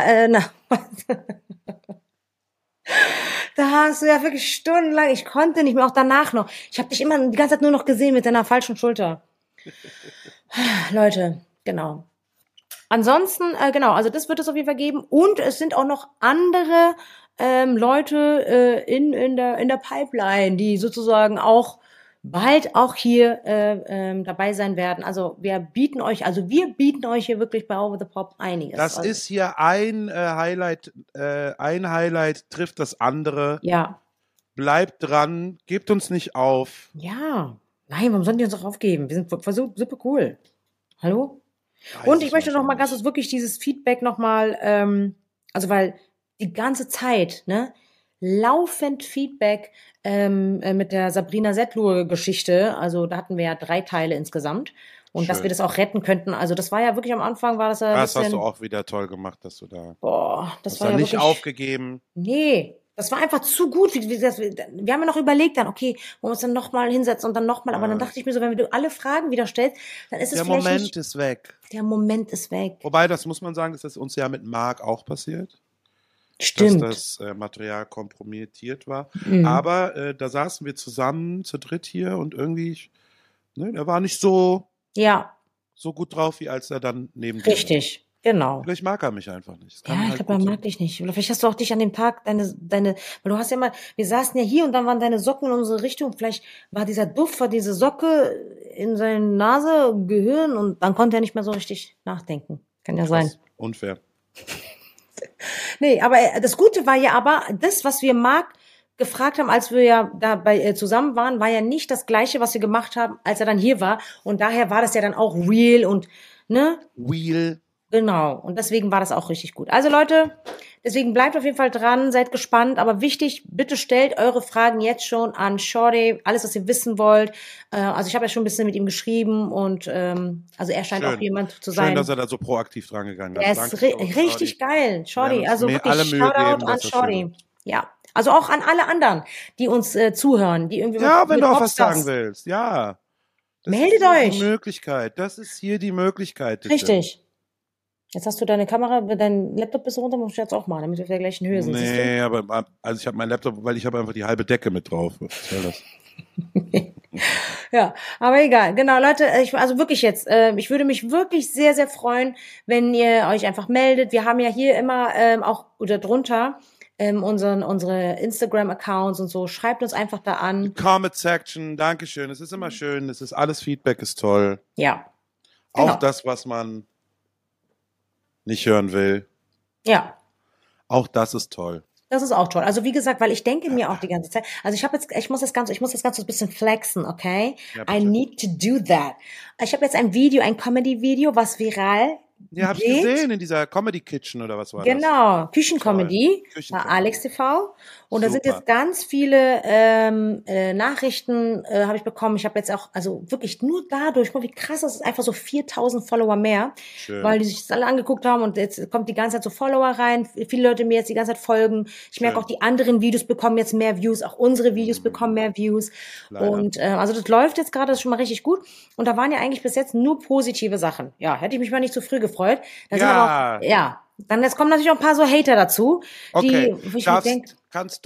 da hast du ja wirklich stundenlang, ich konnte nicht mehr, auch danach noch. Ich habe dich immer die ganze Zeit nur noch gesehen mit deiner falschen Schulter. Leute, genau. Ansonsten, genau, also das wird es auf jeden Fall geben. Und es sind auch noch andere Leute in der Pipeline, die sozusagen auch bald auch hier dabei sein werden. Also wir bieten euch hier wirklich bei Over the Pop einiges. Das Also, ist hier ein Highlight trifft das andere. ja, Bleibt dran, gebt uns nicht auf. Ja. Nein, warum sollen die uns auch aufgeben? Wir sind super cool. Hallo? Und ich möchte noch mal ganz kurz wirklich dieses Feedback noch mal, also weil die ganze Zeit, ne, laufend Feedback mit der Sabrina Setlur-Geschichte, also da hatten wir ja 3 Teile insgesamt und dass wir das auch retten könnten, also das war ja wirklich am Anfang, war das ja das hast du auch wieder toll gemacht, dass du da das war ja nicht wirklich, aufgegeben. Nee, das war einfach zu gut. Wir haben ja noch überlegt dann, okay, wollen wir uns dann nochmal hinsetzen und dann nochmal, aber dann dachte ich mir so, wenn du alle Fragen wieder stellst, dann ist es vielleicht Der Moment ist weg. Der Moment ist weg. Wobei, das muss man sagen, ist das uns ja mit Marc auch passiert. Stimmt. Dass das Material kompromittiert war. Aber da saßen wir zusammen zu dritt hier und irgendwie, er war nicht so gut drauf, wie als er dann neben dir Richtig, genau. Vielleicht mag er mich einfach nicht. Ja, ich glaube, er mag dich nicht. Oder vielleicht hast du auch dich an dem Tag deine, weil du hast ja mal, wir saßen ja hier und dann waren deine Socken in unsere Richtung. Vielleicht war dieser Duft, war diese Socke in seine Nase, Gehirn und dann konnte er nicht mehr so richtig nachdenken. Kann ja sein. Unfair. Nee, aber das Gute war ja aber, das, was wir Marc gefragt haben, als wir ja dabei zusammen waren, war ja nicht das Gleiche, was wir gemacht haben, als er dann hier war. Und daher war das ja dann auch real und, ne? Real. Genau. Und deswegen war das auch richtig gut. Also Leute, deswegen bleibt auf jeden Fall dran, seid gespannt. Aber wichtig, bitte stellt eure Fragen jetzt schon an Shorty, alles, was ihr wissen wollt. Also ich habe ja schon ein bisschen mit ihm geschrieben und also er scheint auch jemand zu sein. Schön, dass er da so proaktiv dran gegangen ist. Er ist richtig geil, Shorty. Also wirklich Shoutout an Shorty. Ja. Also auch an alle anderen, die uns zuhören, die irgendwie wenn du auch was sagen willst. Ja. Meldet euch. Die Möglichkeit. Das ist hier die Möglichkeit. Bitte. Richtig. Jetzt hast du deine Kamera, dein Laptop bis runter, musst du jetzt auch machen, damit wir auf der gleichen Höhe sind. Nee, aber also ich habe meinen Laptop, weil ich habe einfach die halbe Decke mit drauf. Was soll das? Ja, aber egal. Genau, Leute, also wirklich jetzt, ich würde mich wirklich sehr, sehr freuen, wenn ihr euch einfach meldet. Wir haben ja hier immer auch oder drunter unsere Instagram-Accounts und so. Schreibt uns einfach da an. Comment Section, Dankeschön. Es ist immer schön. Es ist alles Feedback ist toll. Ja. Genau. Auch das, was man nicht hören will. Ja. Auch das ist toll. Das ist auch toll. Also wie gesagt, weil ich denke mir auch die ganze Zeit, also ich muss das Ganze ein bisschen flexen, okay? Ja, I need to do that. Ich habe jetzt ein Comedy-Video, was viral Ja, habe ich gesehen in dieser Comedy Kitchen oder was war das? Genau, Küchencomedy bei Alex TV. Und da sind jetzt ganz viele Nachrichten habe ich bekommen. Ich habe jetzt auch, also wirklich nur dadurch, wie krass das ist, einfach so 4000 Follower mehr, weil die sich das alle angeguckt haben und jetzt kommt die ganze Zeit so Follower rein. Viele Leute mir jetzt die ganze Zeit folgen. Ich merke auch, die anderen Videos bekommen jetzt mehr Views, auch unsere Videos bekommen mehr Views. Leider. Und also das läuft jetzt gerade, das ist schon mal richtig gut. Und da waren ja eigentlich bis jetzt nur positive Sachen. Ja, hätte ich mich mal nicht zu früh gefreut. Dann sind aber auch, dann jetzt kommen natürlich auch ein paar so Hater dazu, okay. die, wo ich mir denke, kannst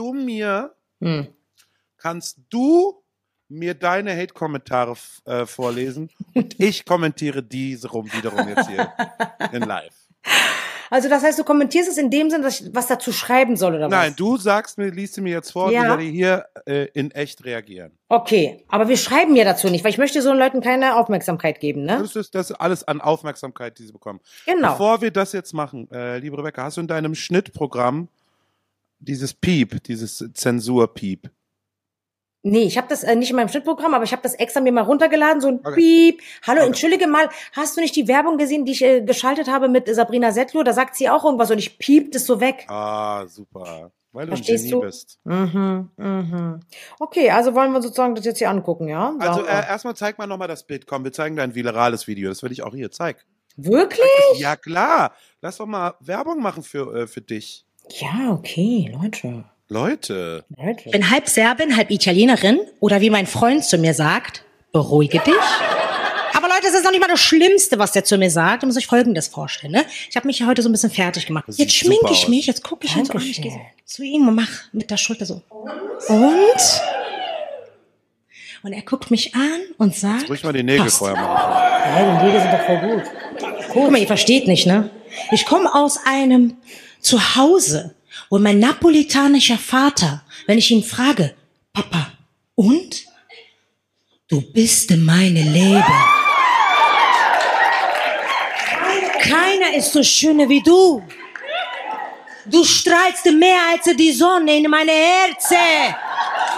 du mir deine Hate-Kommentare vorlesen und ich kommentiere diese wiederum jetzt hier in live. Also das heißt, du kommentierst es in dem Sinne, dass ich was dazu schreiben soll, oder was? Nein, du liest mir jetzt vor, und ich werde hier in echt reagieren. Okay, aber wir schreiben ja dazu nicht, weil ich möchte so Leuten keine Aufmerksamkeit geben, ne? Das ist alles an Aufmerksamkeit, die sie bekommen. Genau. Bevor wir das jetzt machen, liebe Rebecca, hast du in deinem Schnittprogramm dieses Piep, dieses Zensur-Piep? Nee, ich habe das nicht in meinem Schnittprogramm, aber ich habe das extra mir mal runtergeladen, so ein Piep. Hallo, entschuldige mal, hast du nicht die Werbung gesehen, die ich geschaltet habe mit Sabrina Setlur? Da sagt sie auch irgendwas und ich piep das so weg. Ah, super. Weil du ein Verstehst Genie bist. Okay, also wollen wir sozusagen das jetzt hier angucken, ja? Also erstmal zeig mal nochmal das Bild. Komm, wir zeigen dein virales Video. Das will ich auch hier. Zeig. Wirklich? Ja, klar. Lass doch mal Werbung machen für dich. Ja, okay, Leute. Ich bin halb Serbin, halb Italienerin oder wie mein Freund zu mir sagt, beruhige dich. Aber Leute, das ist noch nicht mal das Schlimmste, was der zu mir sagt. Ihr müsst euch Folgendes vorstellen, ne? Ich habe mich ja heute so ein bisschen fertig gemacht. Jetzt schminke ich mich, jetzt gucke ich ihn so an. Ich gehe zu ihm und mach mit der Schulter so. Und er guckt mich an und sagt... Jetzt ruhig mal die Nägel vorher machen. Ja, die Nägel sind doch voll gut. Guck mal, ihr versteht nicht, ne? Ich komme aus einem Zuhause, wo mein napolitanischer Vater, wenn ich ihn frage, Papa, und? Du bist meine Liebe. Keiner ist so schön wie du. Du strahlst mehr als die Sonne in meine Herzen.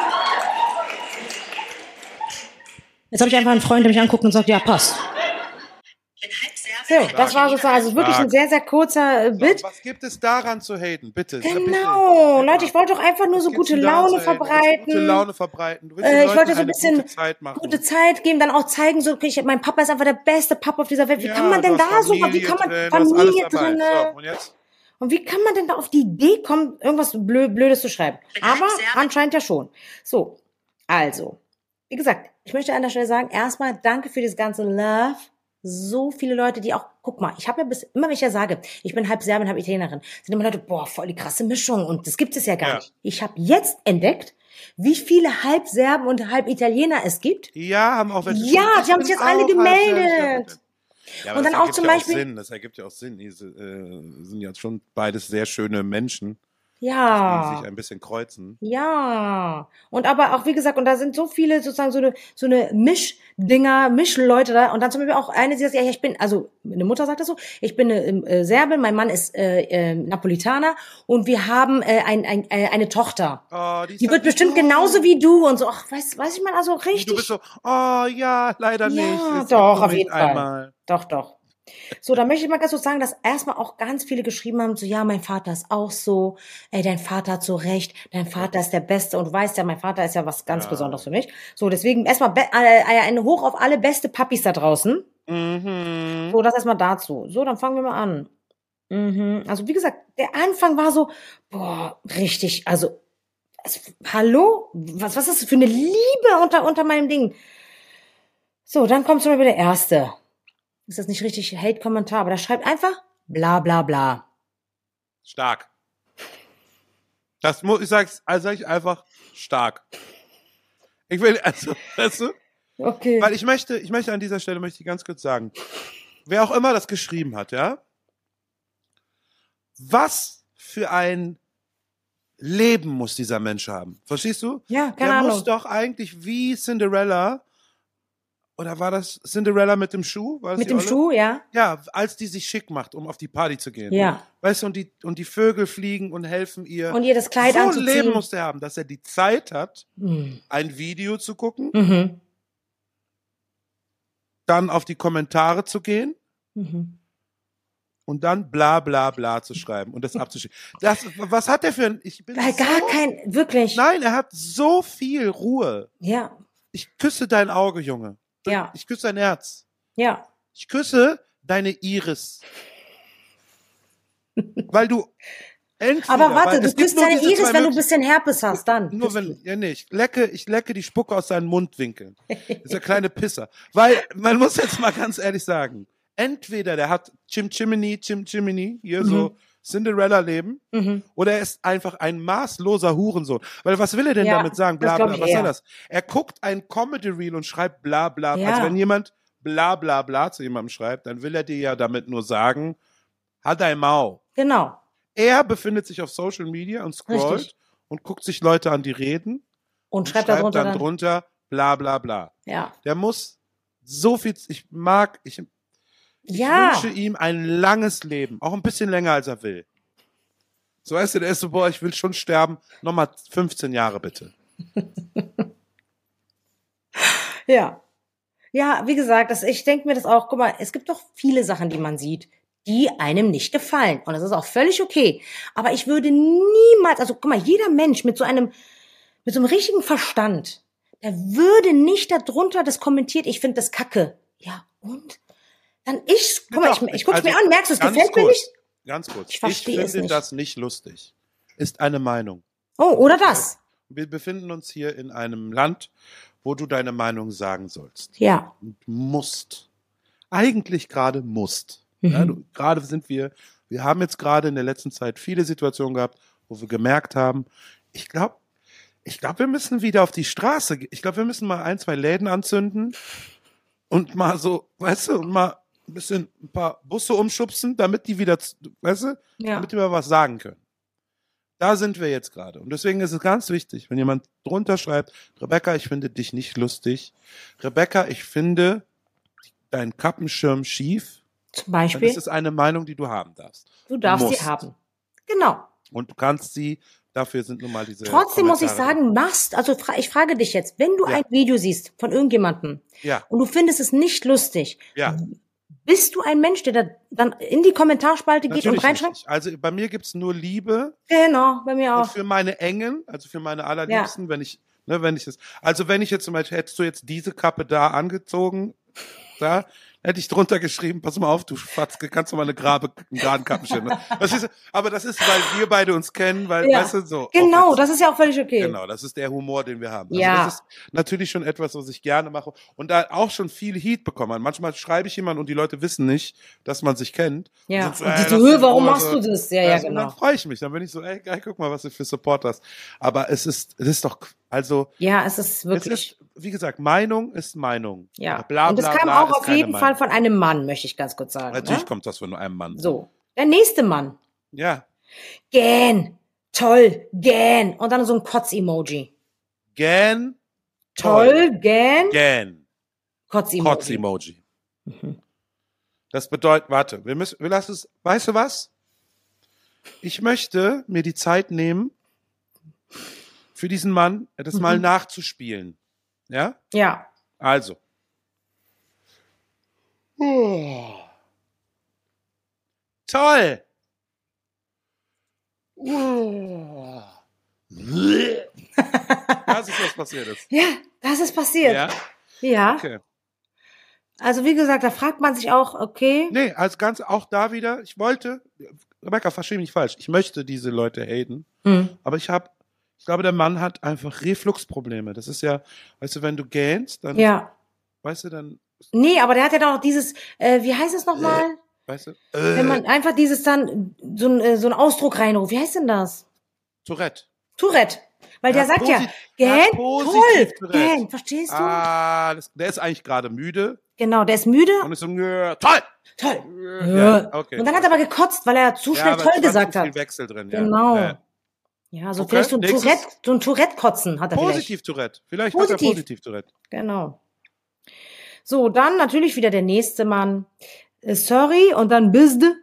Jetzt habe ich einfach einen Freund, der mich anguckt und sagt, ja, passt. So, das war sozusagen, also wirklich ein sehr, sehr kurzer Bit. Was gibt es daran zu haten? Bitte. Genau, bitte. Leute, ich wollte doch einfach nur so Was gibt's gute denn daran Laune zu haten? verbreiten. Gute Laune verbreiten. Du willst den Ich Leuten wollte so ein eine bisschen gute Zeit machen. geben, dann auch zeigen, so, okay, mein Papa ist einfach der beste Papa auf dieser Welt. Wie kann man denn du hast da so, wie Familie kann man drin, du hast Familie alles dabei. drin? So, und jetzt? Und wie kann man denn da auf die Idee kommen, irgendwas Blödes zu schreiben? Aber anscheinend ja schon. So, also, wie gesagt, ich möchte an der Stelle sagen, erstmal danke für das ganze Love. So viele Leute, die auch, guck mal, ich habe ja immer, wenn ich ja sage, ich bin halb Serbin, halb Italienerin, sind immer Leute, boah, voll die krasse Mischung und das gibt es ja gar nicht. Ich habe jetzt entdeckt, wie viele halb Serben und halb Italiener es gibt. Ja, haben auch welche. Ja, die haben sich jetzt alle gemeldet. Ja, aber und das dann auch ergibt zum ja Beispiel. Das ergibt ja auch Sinn. Die sind ja schon beides sehr schöne Menschen, die Ja. sich ein bisschen kreuzen. Ja. Und aber auch, wie gesagt, und da sind so viele sozusagen so eine Mischleute da. Und dann zum Beispiel auch eine, die sagt, ja, ich bin, also meine Mutter sagt das so, ich bin eine Serbin, mein Mann ist Napolitaner und wir haben eine Tochter. Oh, Die wird bestimmt genauso wie du und so. Ach, weiß ich mal, also richtig. Du bist so, oh ja, leider nicht. Ja, Das doch, gibt auf nur jeden nicht Fall. einmal. Doch. So, da möchte ich mal ganz kurz sagen, dass erstmal auch ganz viele geschrieben haben, so, ja, mein Vater ist auch so, ey, dein Vater hat so recht, dein Vater ist der Beste und du weißt ja, mein Vater ist ja was ganz Besonderes für mich. So, deswegen erstmal eine Hoch auf alle beste Papis da draußen. Mhm. So, das erstmal dazu. So, dann fangen wir mal an. Also, wie gesagt, der Anfang war so, boah, richtig, also, hallo? Was ist das für eine Liebe unter meinem Ding? So, dann kommt zum Beispiel der erste. Ist das nicht richtig Hate-Kommentar, aber da schreibt einfach bla bla bla. Stark. Ich sag ich einfach stark. Ich will, also, weißt du? Okay. Weil ich möchte an dieser Stelle ganz kurz sagen, wer auch immer das geschrieben hat, ja? Was für ein Leben muss dieser Mensch haben? Verstehst du? Ja, keine Der Ahnung. muss doch eigentlich wie Cinderella, oder war das Cinderella mit dem Schuh? War das Mit die dem Olle? Schuh, ja? Ja, als die sich schick macht, um auf die Party zu gehen. Ja. Weißt du, und die Vögel fliegen und helfen ihr. Und ihr das Kleid so ein anzuziehen. Leben muss er haben, dass er die Zeit hat, Mhm. ein Video zu gucken, Mhm. dann auf die Kommentare zu gehen Mhm. und dann bla bla bla zu schreiben und das abzuschicken. Was hat er für ein... Wirklich. Nein, er hat so viel Ruhe. Ja, Ich küsse dein Auge, Junge. Ja. Ich küsse dein Herz. ja. Ich küsse deine Iris. Weil du entweder... Aber warte, weil du es gibt küsst nur deine diese Iris, zwei wenn du ein Möglichkeiten. bisschen Herpes hast, dann. Nur wenn, ja nicht. Ich lecke die Spucke aus seinen Mundwinkeln. Das ist der kleine Pisser. Weil, man muss jetzt mal ganz ehrlich sagen, entweder der hat Chimchimney, hier so Cinderella-Leben, oder er ist einfach ein maßloser Hurensohn. Weil was will er denn Ja, damit sagen? das Bla, glaub bla, ich was soll eher. das? Er guckt ein Comedy-Reel und schreibt bla, bla. Ja. Also wenn jemand bla, bla, bla zu jemandem schreibt, dann will er dir ja damit nur sagen, hat dein Mau. Genau. Er befindet sich auf Social Media und scrollt Richtig. und guckt sich Leute an, die reden Und schreibt da drunter dann drunter bla bla bla. Ja. Der muss so viel, ich Ja. wünsche ihm ein langes Leben, auch ein bisschen länger als er will. So weißt du, der ist so, boah, ich will schon sterben, nochmal 15 Jahre bitte. Ja. Ja, wie gesagt, ich denke mir das auch, guck mal, es gibt doch viele Sachen, die man sieht, die einem nicht gefallen. Und das ist auch völlig okay. Aber ich würde niemals, also guck mal, jeder Mensch mit so einem richtigen Verstand, der würde nicht darunter das kommentiert, ich finde das kacke. Ja, und? Dann guck mal, ich guck's mir an, merkst du, es ganz gefällt mir kurz, nicht? Ganz kurz. Ich verstehe es finde nicht. das nicht lustig. Ist eine Meinung. Oh, oder das? Wir befinden uns hier in einem Land, wo du deine Meinung sagen sollst. Ja. Und musst. Eigentlich gerade musst. Ja, wir haben jetzt gerade in der letzten Zeit viele Situationen gehabt, wo wir gemerkt haben, ich glaube, wir müssen wieder auf die Straße. Ich glaube, wir müssen mal 1, 2 Läden anzünden und mal so, weißt du, und mal ein paar Busse umschubsen, damit die wieder, weißt du, Ja. damit die mal was sagen können. Da sind wir jetzt gerade. Und deswegen ist es ganz wichtig, wenn jemand drunter schreibt, Rebecca, ich finde dich nicht lustig. Rebecca, ich finde deinen Kappenschirm schief. Zum Dann Beispiel, ist es eine Meinung, die du haben darfst. du darfst musst. sie haben. Genau. Und du kannst sie Dafür sind nun mal diese Trotzdem muss ich Kommentare. sagen, ich frage dich jetzt, wenn du Ja. ein Video siehst von irgendjemandem Ja. und du findest es nicht lustig, Ja. bist du ein Mensch, der da dann in die Kommentarspalte geht und Natürlich reinschreibt? nicht. Also bei mir gibt's nur Liebe Genau, bei mir und auch. für meine Engen, also für meine Allerliebsten, wenn ich also wenn ich jetzt zum Beispiel, hättest du jetzt diese Kappe da angezogen, da, hätte ich drunter geschrieben, pass mal auf, du Fatzke, kannst du mal einen geraden Kappenschirm. Aber das ist, weil wir beide uns kennen, weil, Ja. weißt du, so. Genau, auch jetzt, das ist ja auch völlig okay. genau, das ist der Humor, den wir haben. Ja. Also das ist natürlich schon etwas, was ich gerne mache und da auch schon viel Heat bekommen. Manchmal schreibe ich jemanden und die Leute wissen nicht, dass man sich kennt. Ja. Und, sind Und die lass so, mich warum in Ruhe, machst du das? Ja, also, und genau. dann freue ich mich. Dann bin ich so, ey, geil, guck mal, was du für Support hast. Aber es ist doch, also, Ja, es ist es wirklich. ist, wie gesagt, Meinung ist Meinung. Ja. Bla, Und es bla, kam bla auch ist auf keine jeden Meinung. Fall von einem Mann, möchte ich ganz kurz sagen. Natürlich Ne? kommt das von nur einem Mann. So. Der nächste Mann. Ja. Gähn. Toll. Gähn. Und dann so ein Kotz-Emoji. Gähn, Toll. Gähn. gähn. Kotz-Emoji. Kotz-Emoji. Das bedeutet, warte, wir lassen es, weißt du was? Ich möchte mir die Zeit nehmen, für diesen Mann das mal nachzuspielen. Ja? Ja. Also. Toll! Das ist, was passiert ist. Ja, das ist passiert. Ja? Ja. Okay. Also wie gesagt, da fragt man sich auch, okay. Nee, als ganz auch da wieder, Rebecca, versteh mich nicht falsch, ich möchte diese Leute haten, aber ich glaube, der Mann hat einfach Refluxprobleme. Das ist ja, weißt du, wenn du gähnst, dann, Ja. weißt du, dann, Nee, aber der hat ja doch dieses, wie heißt es nochmal? weißt du, Wenn man einfach dieses dann, so ein Ausdruck reinruft. Wie heißt denn das? Tourette. Tourette. Weil der Ja, sagt ja, ja, gähn, positiv toll, Tourette. gähn, verstehst du? Der ist eigentlich gerade müde Genau, der ist müde. und ist so, toll! Toll. Ja, okay. Und dann hat er aber gekotzt, weil er zu schnell aber toll es war gesagt zu viel hat. Wechsel drin, Genau. Ja. Ja, so Okay, vielleicht so ein nächstes. Tourette-Kotzen hat er vielleicht. Positiv Tourette. Vielleicht hat er Positiv. positiv Tourette. Genau. So, dann natürlich wieder der nächste Mann. Sorry, und dann biste,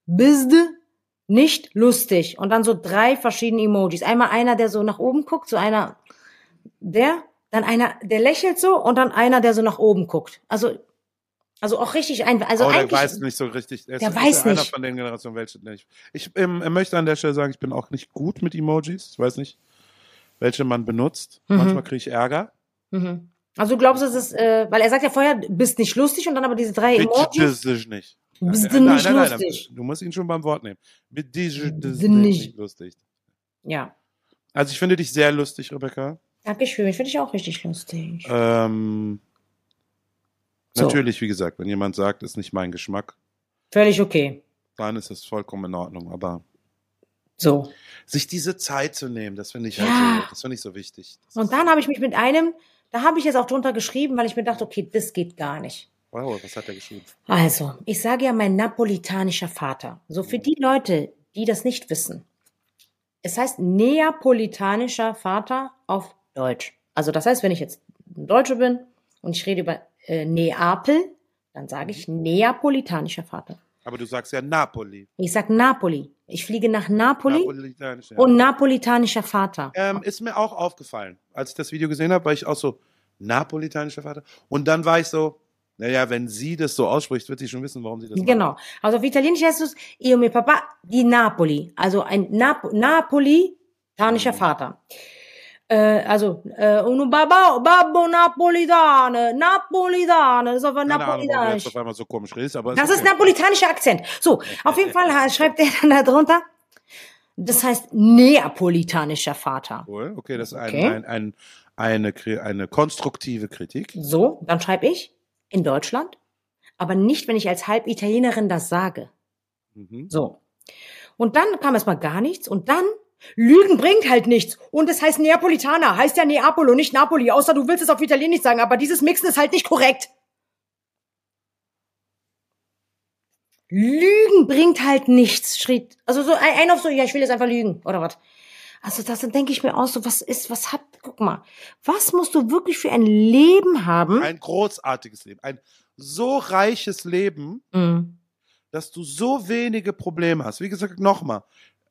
nicht lustig. Und dann so 3 verschiedene Emojis. Einmal einer, der so nach oben guckt, so einer, dann einer, der lächelt so, und dann einer, der so nach oben guckt. Also auch richtig also Aber der eigentlich. weiß nicht so richtig. Der ist weiß einer nicht. von den Generationen, welche nicht. Ich möchte an der Stelle sagen, ich bin auch nicht gut mit Emojis. Ich weiß nicht, welche man benutzt. Manchmal kriege ich Ärger. Mhm. Also du glaubst, es ist, weil er sagt ja vorher, bist nicht lustig, und dann aber diese 3 Emojis. Das ist nicht. Bist du nicht Nein, lustig? du musst ihn schon beim Wort nehmen. Mit das ist Nicht. nicht lustig. Ja. Also ich finde dich sehr lustig, Rebecca. Dankeschön, ich finde dich auch richtig lustig. So. So. Natürlich, wie gesagt, wenn jemand sagt, ist nicht mein Geschmack, Völlig okay. dann ist es vollkommen in Ordnung. Aber So. sich diese Zeit zu nehmen, das finde ich Ja. halt so, das finde ich so wichtig. Und dann habe ich mich da habe ich jetzt auch drunter geschrieben, weil ich mir dachte, okay, das geht gar nicht. Wow, was hat er geschrieben? Also, ich sage ja mein napolitanischer Vater. So für die Leute, die das nicht wissen. Es heißt neapolitanischer Vater auf Deutsch. Also das heißt, wenn ich jetzt ein Deutscher bin und ich rede über Neapel, dann sage ich neapolitanischer Vater. Aber du sagst ja Napoli. Ich sag Napoli. Ich fliege nach Napoli Napolitanisch, ja. und napolitanischer Vater. Ist mir auch aufgefallen, als ich das Video gesehen habe, war ich auch so, napolitanischer Vater. Und dann war ich so, naja, wenn sie das so ausspricht, wird sie schon wissen, warum sie das macht. Genau. Also auf Italienisch heißt es Io mio papà di Napoli. Also ein napolitanischer Vater. Un babbo Napolitane. Das ist auf Keine Ahnung, warum du Napolitanisch. jetzt auf einmal so komisch redest, aber Das ist okay. napolitanischer Akzent. So, auf jeden Fall schreibt er dann da drunter. Das heißt neapolitanischer Vater. Cool. Okay, das ist Okay. eine konstruktive Kritik. So, dann schreibe ich in Deutschland, aber nicht, wenn ich als Halbitalienerin das sage. Mhm. So. Und dann kam erstmal gar nichts, und dann Lügen bringt halt nichts. Und es heißt Neapolitaner, heißt ja Neapolo, nicht Napoli, außer du willst es auf Italienisch sagen, aber dieses Mixen ist halt nicht korrekt. Lügen bringt halt nichts, schrie, also so ein auf so, ja, ich will jetzt einfach lügen, oder was? Also das, dann denke ich mir aus, so guck mal, was musst du wirklich für ein Leben haben? Ein großartiges Leben. Ein so reiches Leben, Mhm. dass du so wenige Probleme hast. Wie gesagt, nochmal.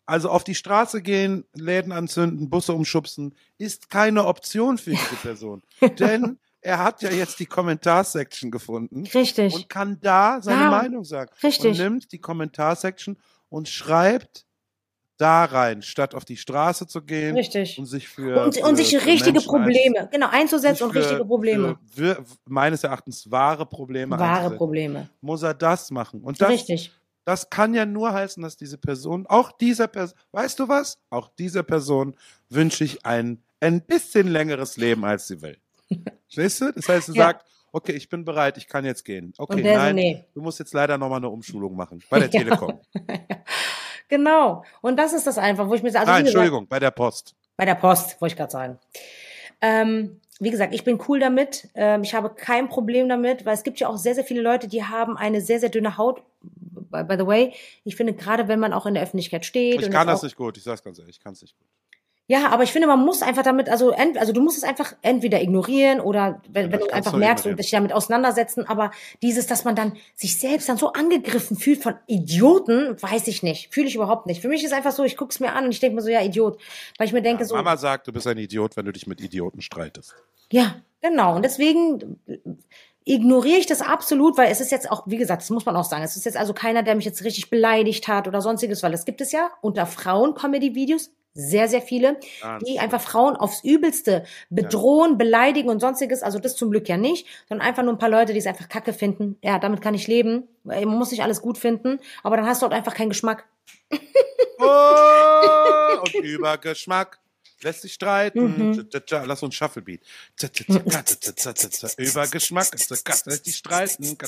Also auf die Straße gehen, Läden anzünden, Busse umschubsen, ist keine Option für diese Person. Denn er hat ja jetzt die Kommentarsection gefunden. Richtig. Und kann da seine Meinung sagen. Richtig. Und nimmt die Kommentarsection und schreibt da rein, statt auf die Straße zu gehen. Richtig. Und sich für und sich richtige Menschen Probleme, einzusetzen und richtige Probleme. Für meines Erachtens wahre Probleme einzusetzen. Probleme. Muss er das machen. Und das, Richtig. Das kann ja nur heißen, dass diese Person, auch dieser Person, weißt du was? Auch dieser Person wünsche ich ein bisschen längeres Leben, als sie will. Verstehst du? Das heißt, sie sagt, okay, ich bin bereit, ich kann jetzt gehen. Okay, nein, nee. Du musst jetzt leider nochmal eine Umschulung machen bei der Telekom. Genau. Und das ist das einfach, wo ich mir sage, nein, Entschuldigung, bei der Post. Bei der Post, wollte ich gerade sagen. Wie gesagt, ich bin cool damit. Ich habe kein Problem damit, weil es gibt ja auch sehr, sehr viele Leute, die haben eine sehr, sehr dünne Haut. By the way, ich finde, gerade wenn man auch in der Öffentlichkeit steht. Ich kann das nicht gut, ich sag's ganz ehrlich, ich kann es nicht gut. Ja, aber ich finde, man muss einfach damit, also du musst es einfach entweder ignorieren oder wenn du einfach merkst und dich damit auseinandersetzen, aber dass man dann sich selbst dann so angegriffen fühlt von Idioten, weiß ich nicht, fühle ich überhaupt nicht. Für mich ist einfach so, ich guck's mir an und ich denke mir so, ja, Idiot, weil ich mir denke so. Mama sagt, du bist ein Idiot, wenn du dich mit Idioten streitest. Ja, genau, und deswegen ignoriere ich das absolut, weil es ist jetzt auch, wie gesagt, das muss man auch sagen, es ist jetzt also keiner, der mich jetzt richtig beleidigt hat oder sonstiges, weil das gibt es ja unter Frauen-Comedy-Videos, sehr, sehr viele, die einfach Frauen aufs Übelste bedrohen, beleidigen und sonstiges. Also das zum Glück ja nicht, sondern einfach nur ein paar Leute, die es einfach kacke finden. Ja, damit kann ich leben. Man muss nicht alles gut finden, aber dann hast du halt einfach keinen Geschmack. Oh, und über Geschmack lässt sich streiten. Lass uns Shufflebeat. Über Geschmack lässt sich streiten.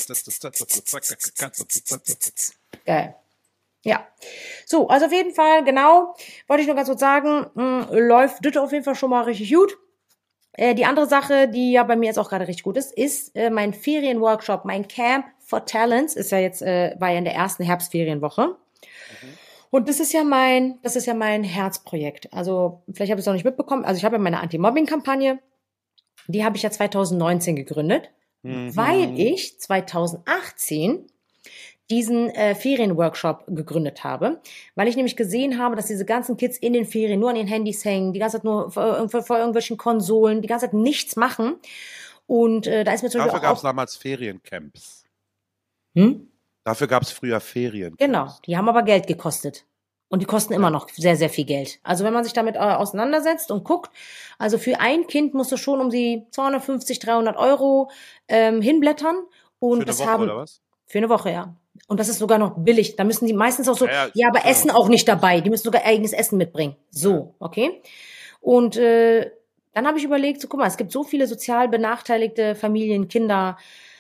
Geil. Ja, so, also auf jeden Fall, genau, wollte ich nur ganz kurz sagen, läuft das auf jeden Fall schon mal richtig gut. Die andere Sache, die ja bei mir jetzt auch gerade richtig gut ist mein Ferienworkshop, mein Camp for Talents, ist ja jetzt, war ja in der ersten Herbstferienwoche. Und das ist ja mein Herzprojekt. Also, vielleicht habt ihr es noch nicht mitbekommen, also ich habe ja meine Anti-Mobbing-Kampagne, die habe ich ja 2019 gegründet, weil ich 2018 diesen Ferienworkshop gegründet habe, weil ich nämlich gesehen habe, dass diese ganzen Kids in den Ferien nur an ihren Handys hängen, die ganze Zeit nur vor irgendwelchen Konsolen, die ganze Zeit nichts machen. Und da ist mir zum Beispiel Dafür gab es damals Feriencamps. Dafür gab es früher Feriencamps. Genau, die haben aber Geld gekostet. Und die kosten immer noch sehr, sehr viel Geld. Also wenn man sich damit auseinandersetzt und guckt, also für ein Kind musst du schon um die 250, 300 Euro hinblättern. Und für eine Woche oder was? Für eine Woche, ja. Und das ist sogar noch billig. Da müssen die meistens auch so, aber Essen auch nicht dabei. Die müssen sogar eigenes Essen mitbringen. So, okay. Und dann habe ich überlegt, so guck mal, es gibt so viele sozial benachteiligte Familien, Kinder,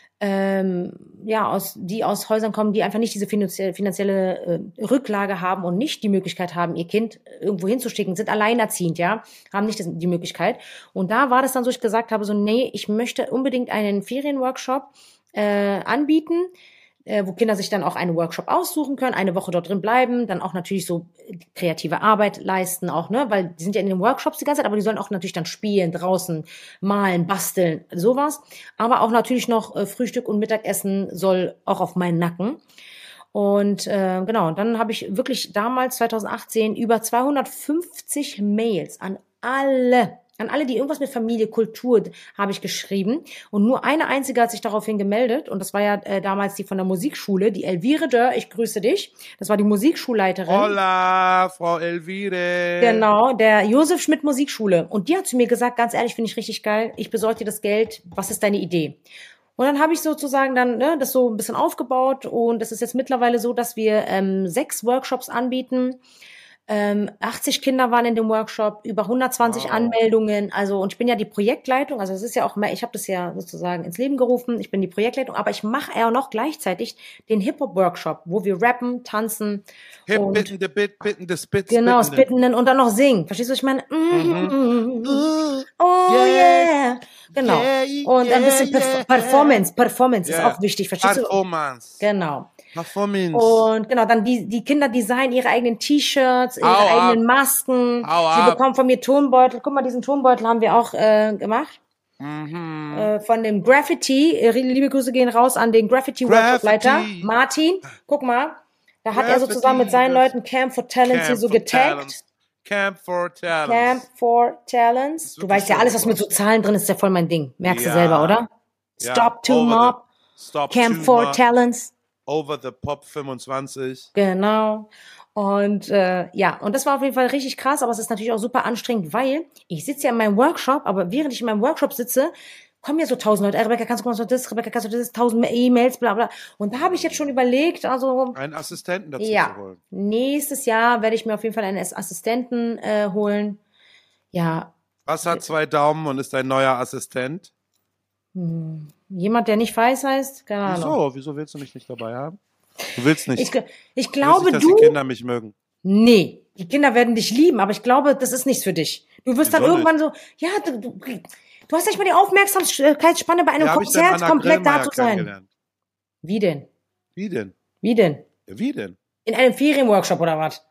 die aus Häusern kommen, die einfach nicht diese finanzielle Rücklage haben und nicht die Möglichkeit haben, ihr Kind irgendwo hinzuschicken, sind alleinerziehend, ja, haben nicht die Möglichkeit. Und da war das dann so, ich gesagt habe, so, nee, ich möchte unbedingt einen Ferienworkshop anbieten, wo Kinder sich dann auch einen Workshop aussuchen können, eine Woche dort drin bleiben, dann auch natürlich so kreative Arbeit leisten auch, ne, weil die sind ja in den Workshops die ganze Zeit, aber die sollen auch natürlich dann spielen, draußen malen, basteln, sowas. Aber auch natürlich noch Frühstück und Mittagessen soll auch auf meinen Nacken. Und genau, und dann habe ich wirklich damals 2018 über 250 Mails an alle, die irgendwas mit Familie, Kultur habe ich geschrieben. Und nur eine einzige hat sich daraufhin gemeldet. Und das war ja damals die von der Musikschule, die Elvire Dörr, ich grüße dich. Das war die Musikschulleiterin. Hola, Frau Elvire. Genau, der Josef Schmidt Musikschule. Und die hat zu mir gesagt, ganz ehrlich, finde ich richtig geil. Ich besorge dir das Geld. Was ist deine Idee? Und dann habe ich sozusagen dann das so ein bisschen aufgebaut. Und es ist jetzt mittlerweile so, dass wir 6 Workshops anbieten. 80 Kinder waren in dem Workshop, über 120 Anmeldungen, also, und ich bin ja die Projektleitung, also es ist ja auch mehr, ich habe das ja sozusagen ins Leben gerufen, ich bin die Projektleitung, aber ich mache ja auch noch gleichzeitig den Hip-Hop-Workshop, wo wir rappen, tanzen. Bitten, the Spits. Genau, spitten und dann noch singen. Verstehst du, was ich meine? Oh yeah. Genau. Und ein bisschen Performance ist auch wichtig, verstehst du? Performance. Genau. Performance. Und genau, dann die Kinder designen ihre eigenen T-Shirts, ihre eigenen Masken. Sie bekommen von mir Tonbeutel. Guck mal, diesen Tonbeutel haben wir auch gemacht. Von dem Graffiti. Liebe Grüße gehen raus an den Graffiti-Workshop-Leiter. Martin, guck mal. Da hat er sozusagen mit seinen Leuten Camp for Talents hier so getaggt. Camp for Talents. Camp for Talents. Du weißt ja, alles, was mit so Zahlen drin ist, ist ja voll mein Ding. Merkst du selber, oder? Stop to Mob. Camp for Talents. Over the Pop 25. Genau. Und und das war auf jeden Fall richtig krass, aber es ist natürlich auch super anstrengend, weil ich sitze ja in meinem Workshop, aber während ich in meinem Workshop sitze, kommen ja so 1000 Leute, Rebecca, kannst du das, Rebecca, kannst du das, 1000 E-Mails, bla bla. Und da habe ich jetzt schon überlegt, also einen Assistenten dazu zu holen. Nächstes Jahr werde ich mir auf jeden Fall einen Assistenten holen. Ja. Was hat 2 Daumen und ist dein neuer Assistent? Jemand, der nicht Weiß heißt? Keine Ahnung. Wieso willst du mich nicht dabei haben? Du willst nicht. Ich glaube, dass die Kinder mich mögen. Nee, die Kinder werden dich lieben, aber ich glaube, das ist nichts für dich. Du wirst dann irgendwann so, ja, du hast nicht mal die Aufmerksamkeitsspanne bei einem Konzert komplett da zu sein. Wie denn? Wie denn? Wie denn? Ja, wie denn? In einem Ferienworkshop oder was?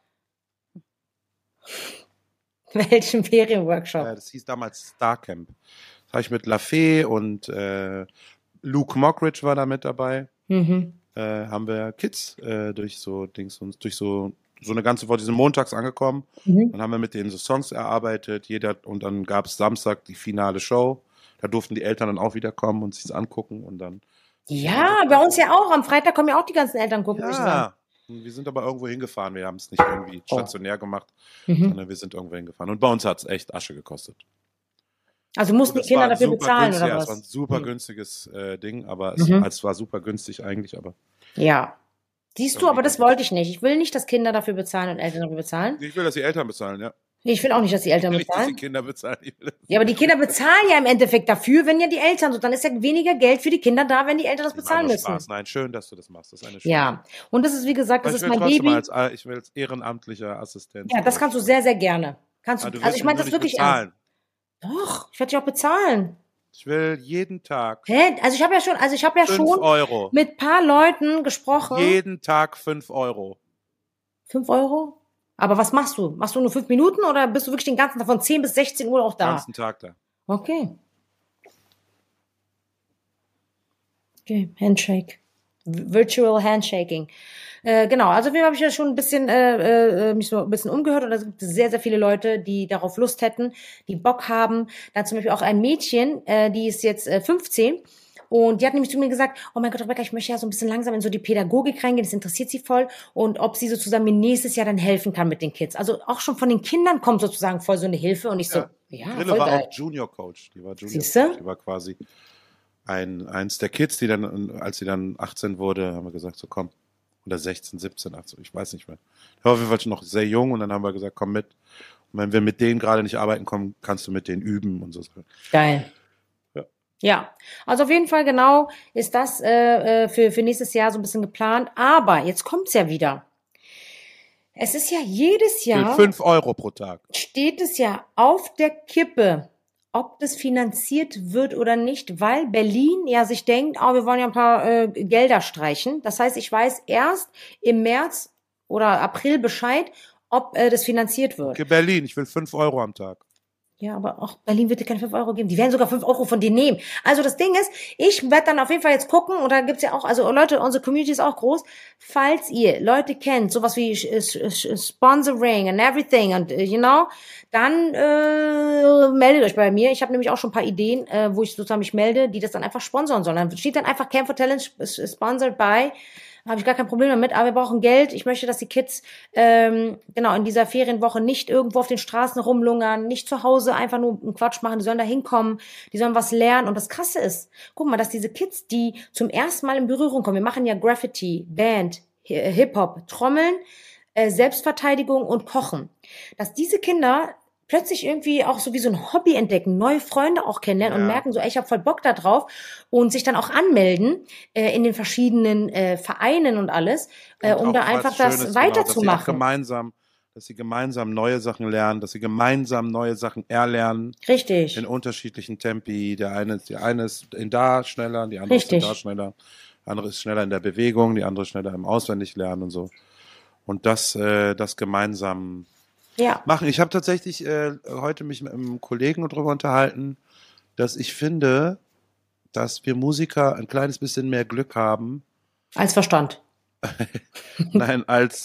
Welchen Ferienworkshop? Ja, das hieß damals Starcamp. Das habe ich mit Lafay und Luke Mockridge war da mit dabei. Haben wir Kids durch so eine ganze Woche, die sind montags angekommen. Dann haben wir mit denen so Songs erarbeitet, und dann gab es Samstag die finale Show. Da durften die Eltern dann auch wieder kommen und sich das angucken und dann. Ja, bei uns ja auch. Am Freitag kommen ja auch die ganzen Eltern gucken. Ja, wir sind aber irgendwo hingefahren. Wir haben es nicht irgendwie stationär gemacht, sondern wir sind irgendwo hingefahren. Und bei uns hat es echt Asche gekostet. Also mussten die Kinder dafür bezahlen, oder was? Es war ein super günstiges Ding, aber es war super günstig eigentlich, aber. Ja. Siehst du, aber das wollte ich nicht. Ich will nicht, dass Kinder dafür bezahlen und Eltern dafür bezahlen. Ich will, dass die Eltern bezahlen, ja. Ich will auch nicht, dass die Eltern Nicht, dass bezahlen. die Kinder bezahlen. Ja, aber die Kinder bezahlen ja im Endeffekt dafür, wenn ja die Eltern so. Dann ist ja weniger Geld für die Kinder da, wenn die Eltern das bezahlen müssen. Spaß. Nein, schön, dass du das machst. Das ist eine schöne Ja, und das ist, wie gesagt, das ist mein Baby. Ich will als ehrenamtlicher Assistent. Ja, das kannst du sehr, sehr gerne. Also ich meine das wirklich ernst. Doch, ich werde dich auch bezahlen. Ich will jeden Tag. Hä? Also ich habe ja schon 5 Euro. mit ein paar Leuten gesprochen. Jeden Tag 5 Euro. 5 Euro? Aber was machst du? Machst du nur 5 Minuten oder bist du wirklich den ganzen Tag von 10 bis 16 Uhr auch da? Den ganzen Tag da. Okay. Okay, Handshake. Virtual Handshaking. Genau, also wir habe ich ja schon ein bisschen mich so ein bisschen umgehört und es gibt sehr, sehr viele Leute, die darauf Lust hätten, die Bock haben. Da zum Beispiel auch ein Mädchen, die ist jetzt 15 und die hat nämlich zu mir gesagt, oh mein Gott, Rebecca, ich möchte ja so ein bisschen langsam in so die Pädagogik reingehen, das interessiert sie voll und ob sie sozusagen mir nächstes Jahr dann helfen kann mit den Kids. Also auch schon von den Kindern kommt sozusagen voll so eine Hilfe und ich so, ja, Grille voll war geil. auch Junior Coach. Die war Junior Siehste? Coach. Die war quasi eins der Kids, die dann, als sie dann 18 wurde, haben wir gesagt, so komm. Oder 16, 17, 18, ich weiß nicht mehr. Ich war auf jeden Fall schon noch sehr jung und dann haben wir gesagt, komm mit. Und wenn wir mit denen gerade nicht arbeiten kommen, kannst du mit denen üben und so. Geil. Ja, also auf jeden Fall genau ist das für nächstes Jahr so ein bisschen geplant. Aber jetzt kommt's ja wieder. Es ist ja jedes Jahr. Für 5 Euro pro Tag. Steht es ja auf der Kippe, ob das finanziert wird oder nicht, weil Berlin ja sich denkt, wir wollen ja ein paar Gelder streichen. Das heißt, ich weiß erst im März oder April Bescheid, ob das finanziert wird. Okay, Berlin, ich will 5 Euro am Tag. Ja, aber auch Berlin wird dir keine 5 Euro geben. Die werden sogar 5 Euro von dir nehmen. Also das Ding ist, ich werde dann auf jeden Fall jetzt gucken, und da gibt's ja auch, also Leute, unsere Community ist auch groß. Falls ihr Leute kennt, sowas wie Sponsoring and everything and dann meldet euch bei mir. Ich habe nämlich auch schon ein paar Ideen, wo ich sozusagen mich melde, die das dann einfach sponsoren sollen. Dann steht dann einfach Camp for Talent sponsored by. Habe ich gar kein Problem damit, aber wir brauchen Geld. Ich möchte, dass die Kids in dieser Ferienwoche nicht irgendwo auf den Straßen rumlungern, nicht zu Hause einfach nur einen Quatsch machen. Die sollen da hinkommen, die sollen was lernen. Und das Krasse ist, guck mal, dass diese Kids, die zum ersten Mal in Berührung kommen, wir machen ja Graffiti, Band, Hip-Hop, Trommeln, Selbstverteidigung und Kochen, dass diese Kinder plötzlich irgendwie auch so wie so ein Hobby entdecken, neue Freunde auch kennenlernen und merken so, ich habe voll Bock da drauf und sich dann auch anmelden in den verschiedenen Vereinen und alles, um da einfach das weiterzumachen. Dass sie gemeinsam neue Sachen lernen, dass sie gemeinsam neue Sachen erlernen. Richtig. In unterschiedlichen Tempi. Die eine ist da schneller, die andere ist da schneller. Die andere ist schneller in der Bewegung, die andere ist schneller im Auswendiglernen und so. Und das gemeinsam machen. Ich habe tatsächlich heute mich mit einem Kollegen darüber unterhalten, dass ich finde, dass wir Musiker ein kleines bisschen mehr Glück haben. Als Verstand. Nein, als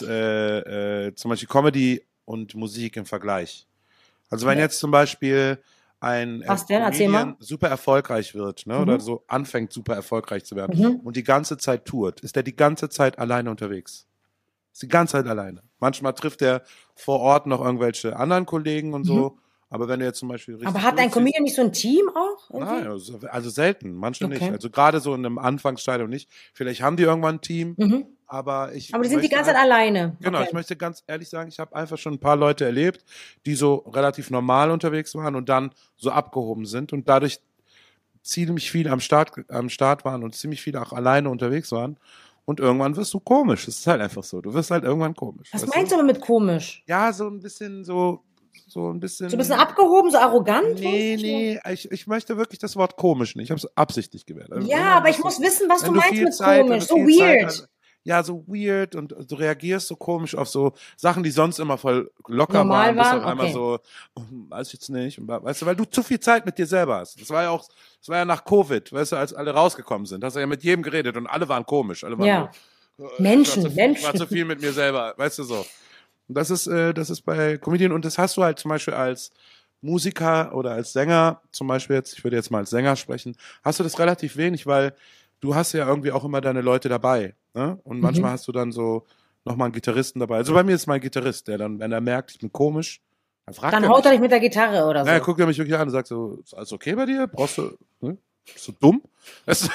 zum Beispiel Comedy und Musik im Vergleich. Also wenn jetzt zum Beispiel ein Was denn? Erzähl mal. Comedian super erfolgreich wird, ne, oder so anfängt super erfolgreich zu werden und die ganze Zeit tourt, ist er die ganze Zeit alleine unterwegs. Ist die ganze Zeit alleine. Manchmal trifft er vor Ort noch irgendwelche anderen Kollegen und so, aber wenn du jetzt zum Beispiel richtig Aber hat ein durchziehst- Comedian nicht so ein Team auch? irgendwie? Nein, also selten, manche Okay. nicht. Also gerade so in einem Anfangsstadium nicht. Vielleicht haben die irgendwann ein Team, aber Aber die sind die möchte ganze Zeit halt- alleine. Genau, Okay. ich möchte ganz ehrlich sagen, ich habe einfach schon ein paar Leute erlebt, die so relativ normal unterwegs waren und dann so abgehoben sind und dadurch ziemlich viel am Start waren und ziemlich viele auch alleine unterwegs waren. Und irgendwann wirst du komisch. Das ist halt einfach so. Du wirst halt irgendwann komisch. Was weißt meinst du aber mit komisch? Ja, so ein bisschen so ein bisschen. So ein bisschen abgehoben, so arrogant? Nee, ich möchte wirklich das Wort komisch nicht. Ich habe es absichtlich gewählt. Also Ja, irgendwann aber ich wirst muss wissen, was wenn du meinst viel mit Zeit- wenn komisch. du So viel Zeit weird. hast- Ja, so weird und du reagierst so komisch auf so Sachen, die sonst immer voll locker Normal waren, bist waren? auf einmal Okay. so, weiß ich jetzt nicht, und weißt du, weil du zu viel Zeit mit dir selber hast. Das war ja nach Covid, weißt du, als alle rausgekommen sind, hast du ja mit jedem geredet und alle waren komisch, alle waren Ja. so, Menschen, ich Menschen. war zu viel mit mir selber, weißt du so. Und das ist bei Comedian und das hast du halt zum Beispiel als Musiker oder als Sänger, zum Beispiel jetzt, ich würde jetzt mal als Sänger sprechen, hast du das relativ wenig, weil du hast ja irgendwie auch immer deine Leute dabei, ne? Und manchmal hast du dann so nochmal einen Gitarristen dabei. Also bei mir ist mein Gitarrist, der dann, wenn er merkt, ich bin komisch, dann fragt Dann er haut mich. er dich mit der Gitarre oder so. Ja, er guckt er mich wirklich an und sagt so, ist alles okay bei dir? Brauchst du, ne? Bist du dumm? Weißt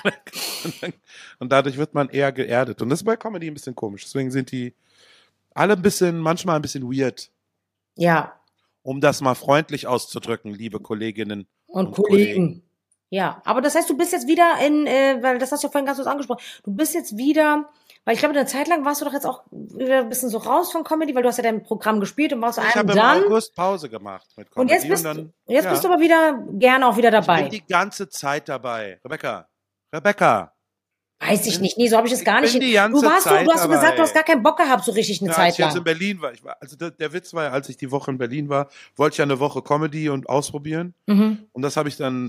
du? Und dadurch wird man eher geerdet. Und das ist bei Comedy ein bisschen komisch. Deswegen sind die alle manchmal ein bisschen weird. Ja. Um das mal freundlich auszudrücken, liebe Kolleginnen Und Kollegen. Ja, aber das heißt, du bist jetzt wieder weil das hast du ja vorhin ganz kurz angesprochen, du bist jetzt wieder, weil ich glaube, eine Zeit lang warst du doch jetzt auch wieder ein bisschen so raus von Comedy, weil du hast ja dein Programm gespielt und warst so Ich habe im dann. August Pause gemacht mit Und Comedy. jetzt bist dann, du, jetzt ja, bist du aber wieder gerne auch wieder ich dabei. bin die ganze Zeit dabei. Rebecca. Weiß ich nicht. Nee, so habe ich das gar bin nicht. die ganze Du hast Zeit gesagt, dabei. du hast gar keinen Bock gehabt, so richtig eine Ja, als Zeit ich jetzt in lang. Berlin war, also der Witz war ja, als ich die Woche in Berlin war, wollte ich ja eine Woche Comedy und ausprobieren. Und das habe ich dann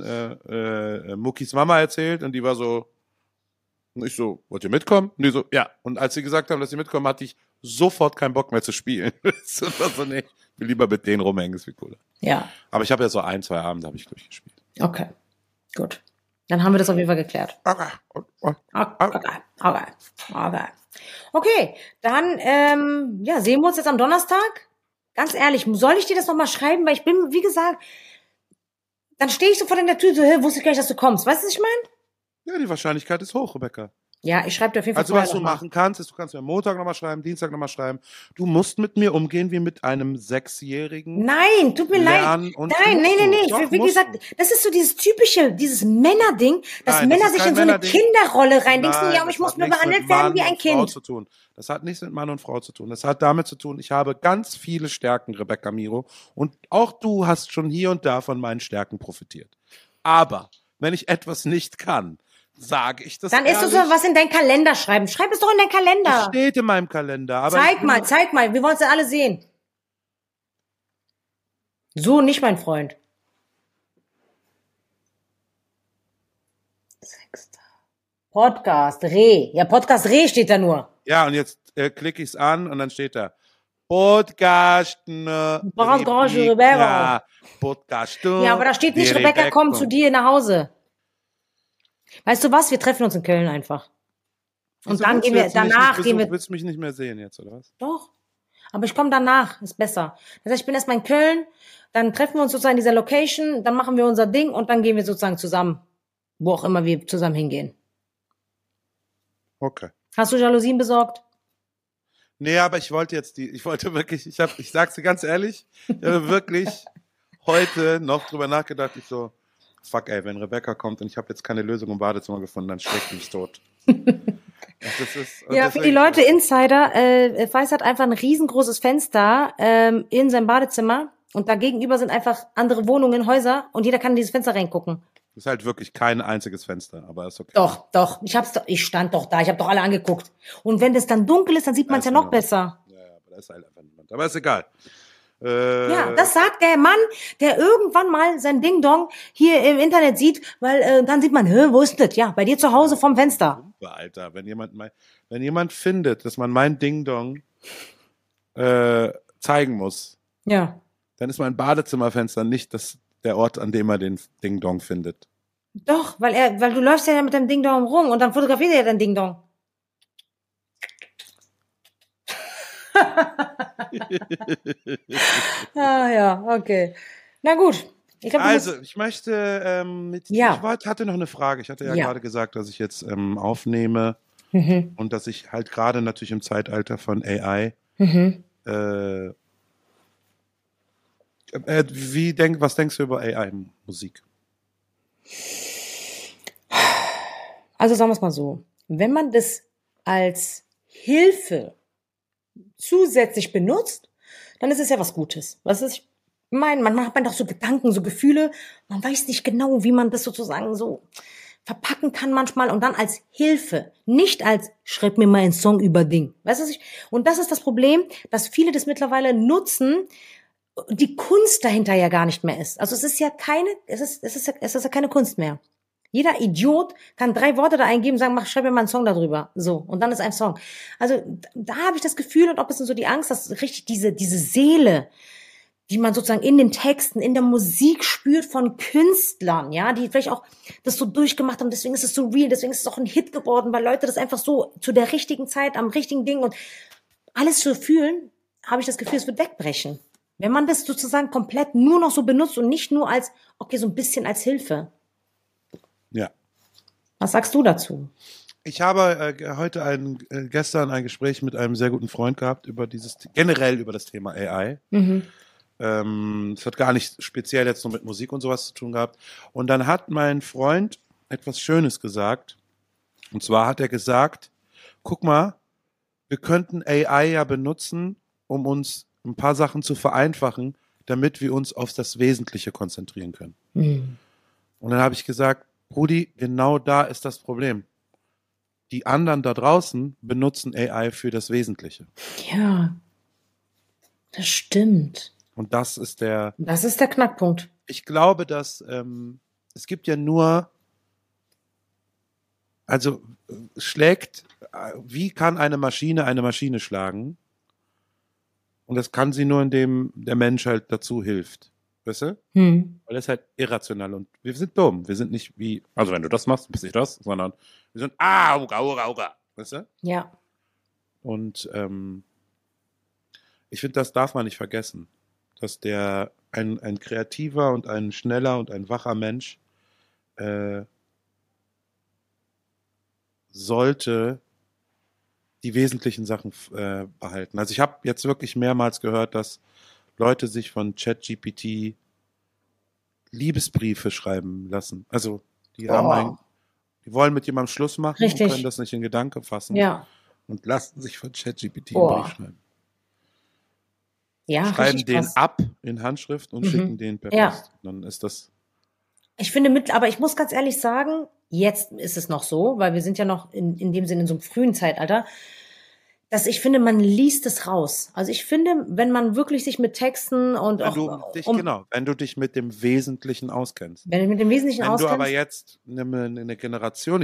Muckis Mama erzählt und die war so, und ich so, wollt ihr mitkommen? Und die so, ja. Und als sie gesagt haben, dass sie mitkommen, hatte ich sofort keinen Bock mehr zu spielen. Das war so, nee, ich will lieber mit denen rumhängen, ist viel cooler. Ja, Aber ich habe ja so 1, 2 Abende habe ich durchgespielt. okay. Gut. Dann haben wir das auf jeden Fall geklärt. Okay. Okay. Okay, dann sehen wir uns jetzt am Donnerstag. Ganz ehrlich, soll ich dir das nochmal schreiben? Weil ich bin, wie gesagt, dann stehe ich so vor der Tür, so, wusste ich gar nicht, dass du kommst. Weißt du, was ich meine? Ja, die Wahrscheinlichkeit ist hoch, Rebecca. Ja, ich schreibe dir auf jeden Fall Also was vorher du noch mal. machen kannst, ist, du kannst mir am Montag nochmal schreiben, Dienstag nochmal schreiben. Du musst mit mir umgehen wie mit einem 6-Jährigen. Nein, tut mir Lernen leid. und Nein. Doch, Wie musst gesagt, du. das ist so dieses typische, dieses Männerding, dass Nein, Männer das ist sich kein in so eine Männerding. Kinderrolle reindenken. Nein, Ja, aber ich das muss hat nur nichts behandelt mit werden Mann wie ein und Frau Kind. zu tun. Das hat nichts mit Mann und Frau zu tun. Das hat damit zu tun, ich habe ganz viele Stärken, Rebecca Miro. Und auch du hast schon hier und da von meinen Stärken profitiert. Aber wenn ich etwas nicht kann, sage ich das Dann ist ehrlich. es so was in deinen Kalender schreiben. Schreib es doch in deinen Das Kalender. steht in meinem Kalender. Aber ich Zeig bin- mal. Wir wollen es ja alle sehen. So nicht, mein Freund. 6. Podcast Reh. Ja, Podcast Reh steht da nur. Ja, und jetzt klicke ich es an und dann steht da Podcast. Rebecca. Podcast. Ja, aber da steht nicht, Rebecca, komm zu dir nach Hause. Weißt du was? Wir treffen uns in Köln einfach. Und Wieso dann willst gehen du wir, jetzt nicht danach mich gehen wir. besuchen? Willst du mich nicht mehr sehen jetzt, oder was? Doch. Aber ich komme danach, ist besser. Das heißt, ich bin erstmal in Köln, dann treffen wir uns sozusagen in dieser Location, dann machen wir unser Ding und dann gehen wir sozusagen zusammen, wo auch immer wir zusammen hingehen. Okay. Hast du Jalousien besorgt? Nee, aber ich wollte wirklich, ich sag's dir ganz ehrlich, ich habe wirklich heute noch drüber nachgedacht, ich so, fuck ey, wenn Rebecca kommt und ich habe jetzt keine Lösung im Badezimmer gefunden, dann schlägt die mich tot. Ja, für die Leute Insider, Feist hat einfach ein riesengroßes Fenster in seinem Badezimmer und da gegenüber sind einfach andere Wohnungen, Häuser und jeder kann in dieses Fenster reingucken. Das ist halt wirklich kein einziges Fenster, aber ist okay. Doch, ich stand doch da, ich habe doch alle angeguckt. Und wenn das dann dunkel ist, dann sieht man es ja noch besser. Ja, aber da ist halt einfach niemand. Aber ist egal. Ja, das sagt der Mann, der irgendwann mal sein Ding-Dong hier im Internet sieht, weil dann sieht man, wo ist das? Ja, bei dir zu Hause vom Fenster. Alter, wenn jemand findet, dass man mein Ding-Dong zeigen muss, Ja. dann ist mein Badezimmerfenster nicht der Ort, an dem er den Ding-Dong findet. Doch, weil du läufst ja mit deinem Ding-Dong rum und dann fotografiert er dein Ding-Dong. Ja, okay. Na gut. Ich glaub, Also, ich möchte Ja. hatte noch eine Frage. Ich hatte ja Ja. gerade gesagt, dass ich jetzt aufnehme und dass ich halt gerade natürlich im Zeitalter von AI was denkst du über AI-Musik? Also sagen wir es mal so. Wenn man das als Hilfe zusätzlich benutzt, dann ist es ja was Gutes. Was ist, ich meine, manchmal hat man doch so Gedanken, so Gefühle, man weiß nicht genau, wie man das sozusagen so verpacken kann manchmal und dann als Hilfe, nicht als schreib mir mal einen Song über Ding. Weißt du, und das ist das Problem, dass viele das mittlerweile nutzen, die Kunst dahinter ja gar nicht mehr ist. Also es ist ja keine Kunst mehr. Jeder Idiot kann 3 Worte da eingeben und sagen, schreib mir mal einen Song darüber. So. Und dann ist ein Song. Also, da habe ich das Gefühl und auch ein bisschen so die Angst, dass richtig diese Seele, die man sozusagen in den Texten, in der Musik spürt von Künstlern, ja, die vielleicht auch das so durchgemacht haben, deswegen ist es so real, deswegen ist es auch ein Hit geworden, weil Leute das einfach so zu der richtigen Zeit, am richtigen Ding und alles zu fühlen, habe ich das Gefühl, es wird wegbrechen. Wenn man das sozusagen komplett nur noch so benutzt und nicht nur als, okay, so ein bisschen als Hilfe. Ja. Was sagst du dazu? Ich habe gestern ein Gespräch mit einem sehr guten Freund gehabt generell über das Thema AI. Es hat gar nicht speziell jetzt nur mit Musik und sowas zu tun gehabt. Und dann hat mein Freund etwas Schönes gesagt. Und zwar hat er gesagt, guck mal, wir könnten AI ja benutzen, um uns ein paar Sachen zu vereinfachen, damit wir uns auf das Wesentliche konzentrieren können. Und dann habe ich gesagt, Rudi, genau da ist das Problem. Die anderen da draußen benutzen AI für das Wesentliche. Ja, das stimmt. Und das ist der Knackpunkt. Ich glaube, dass es gibt ja nur, also wie kann eine Maschine schlagen? Und das kann sie nur, indem der Mensch halt dazu hilft. Weißt du? Weil das ist halt irrational und wir sind dumm. Wir sind nicht wie, also wenn du das machst, bist nicht das, sondern wir sind, Uga. Weißt du? Ja. Und ich finde, das darf man nicht vergessen, dass ein kreativer und ein schneller und ein wacher Mensch sollte die wesentlichen Sachen behalten. Also ich habe jetzt wirklich mehrmals gehört, dass Leute sich von ChatGPT Liebesbriefe schreiben lassen. Also die wollen mit jemandem Schluss machen Richtig. Und können das nicht in Gedanken fassen. Ja. Und lassen sich von ChatGPT einen Brief schreiben. Ja, schreiben den krass. ab in Handschrift und schicken den per Post. Dann ist das. Ich finde aber ich muss ganz ehrlich sagen, jetzt ist es noch so, weil wir sind ja noch in dem Sinne in so einem frühen Zeitalter, dass ich finde, man liest es raus. Also ich finde, wenn man wirklich sich mit Texten und wenn du dich mit dem Wesentlichen auskennst. Wenn du mit dem Wesentlichen auskennst. Wenn du aber jetzt eine Generation,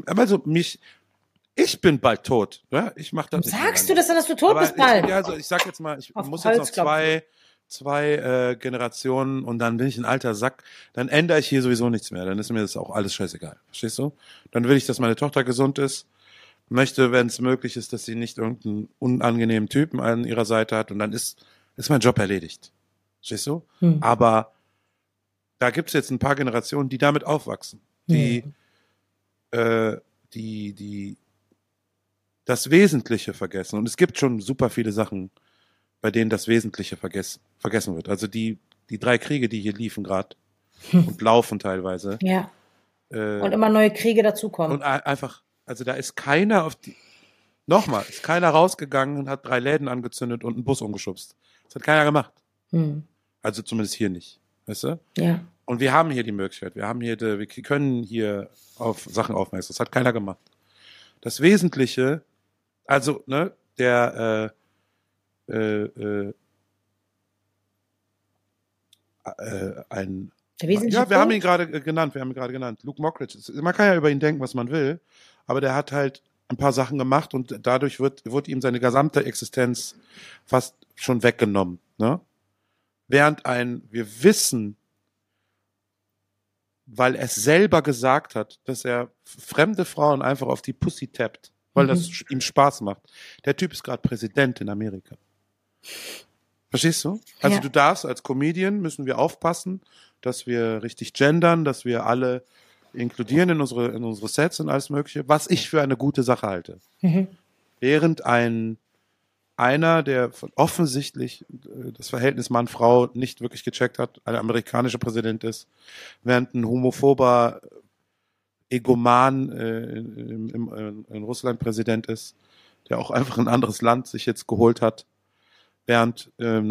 ich bin bald tot. Ja? Ich mach das nicht. Sagst du das dann, dass du tot bist bald? Ich sag jetzt mal, ich muss jetzt noch zwei Generationen und dann bin ich ein alter Sack, dann ändere ich hier sowieso nichts mehr. Dann ist mir das auch alles scheißegal. Verstehst du? Dann will ich, dass meine Tochter gesund ist, möchte, wenn es möglich ist, dass sie nicht irgendeinen unangenehmen Typen an ihrer Seite hat und dann ist mein Job erledigt. Verstehst du? Aber da gibt es jetzt ein paar Generationen, die damit aufwachsen, die das Wesentliche vergessen. Und es gibt schon super viele Sachen, bei denen das Wesentliche vergessen wird. Also die 3 Kriege, die hier liefen gerade und laufen teilweise. Ja. Und immer neue Kriege dazukommen. Und einfach, also da ist keiner ist keiner rausgegangen und hat 3 Läden angezündet und einen Bus umgeschubst. Das hat keiner gemacht. Also zumindest hier nicht. Weißt du? Ja. Und wir haben hier die Möglichkeit, wir können hier auf Sachen aufmerksam. Das hat keiner gemacht. Das Wesentliche, also, ne, ein Der wesentliche ja, wir haben Punkt? ihn gerade genannt. Luke Mockridge. Man kann ja über ihn denken, was man will, aber der hat halt ein paar Sachen gemacht und dadurch wird ihm seine gesamte Existenz fast schon weggenommen. Ne? Während wir wissen, weil er es selber gesagt hat, dass er fremde Frauen einfach auf die Pussy tappt, weil das ihm Spaß macht. Der Typ ist gerade Präsident in Amerika. Verstehst du? Also Ja. du darfst als Comedian, müssen wir aufpassen, dass wir richtig gendern, dass wir alle inkludieren in unsere Sets und alles Mögliche, was ich für eine gute Sache halte. Während einer, der offensichtlich das Verhältnis Mann-Frau nicht wirklich gecheckt hat, ein amerikanischer Präsident ist, während ein homophober Egoman in Russland Präsident ist, der auch einfach ein anderes Land sich jetzt geholt hat, während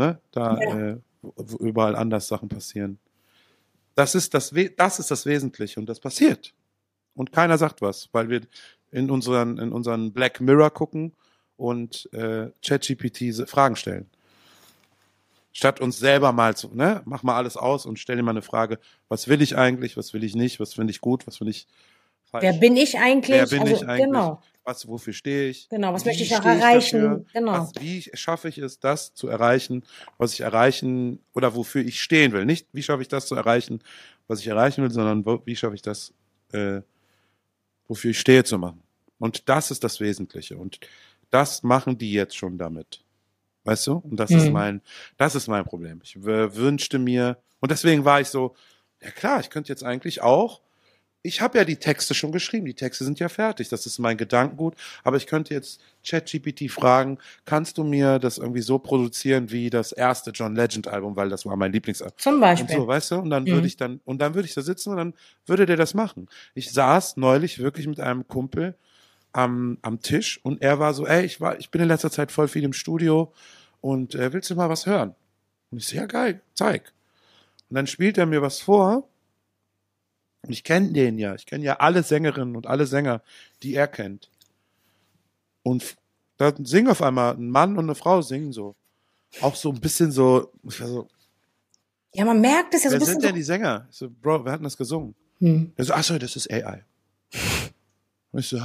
überall anders Sachen passieren. Das ist das Wesentliche und das passiert. Und keiner sagt was, weil wir in unseren Black Mirror gucken und ChatGPT Fragen stellen. Statt uns selber mal zu, mach mal alles aus und stell dir mal eine Frage, was will ich eigentlich, was will ich nicht, was finde ich gut, was finde ich falsch. Wer bin ich eigentlich? Wer bin ich eigentlich? Genau. Wofür stehe ich? Genau, was Wie möchte ich noch stehe erreichen? dafür? Genau. Wie schaffe ich es, das zu erreichen, was ich erreichen oder wofür ich stehen will? Nicht, wie schaffe ich das zu erreichen, was ich erreichen will, sondern wie schaffe ich das, wofür ich stehe, zu machen. Und das ist das Wesentliche. Und das machen die jetzt schon damit. Weißt du? Und das ist mein Problem. Ich wünschte mir, und deswegen war ich so, ja klar, ich könnte jetzt eigentlich auch, ich habe ja die Texte schon geschrieben, die Texte sind ja fertig, das ist mein Gedankengut, aber ich könnte jetzt ChatGPT fragen, kannst du mir das irgendwie so produzieren wie das erste John Legend Album, weil das war mein Lieblingsalbum. Zum Beispiel. Und so, weißt du? Und dann würde ich da sitzen und dann würde der das machen. Ich saß neulich wirklich mit einem Kumpel am Tisch und er war so, ey, ich bin in letzter Zeit voll viel im Studio und willst du mal was hören? Und ich so, ja geil, zeig. Und dann spielt er mir was vor. Und ich kenne ja alle Sängerinnen und alle Sänger, die er kennt. Und da singen auf einmal ein Mann und eine Frau singen so. Auch so ein bisschen so, ich war so, Ja, man merkt es ja so ein wer bisschen. sind denn die Sänger? Ich so, Bro, wer hat denn das gesungen? Er so, achso, das ist AI. Und ich so,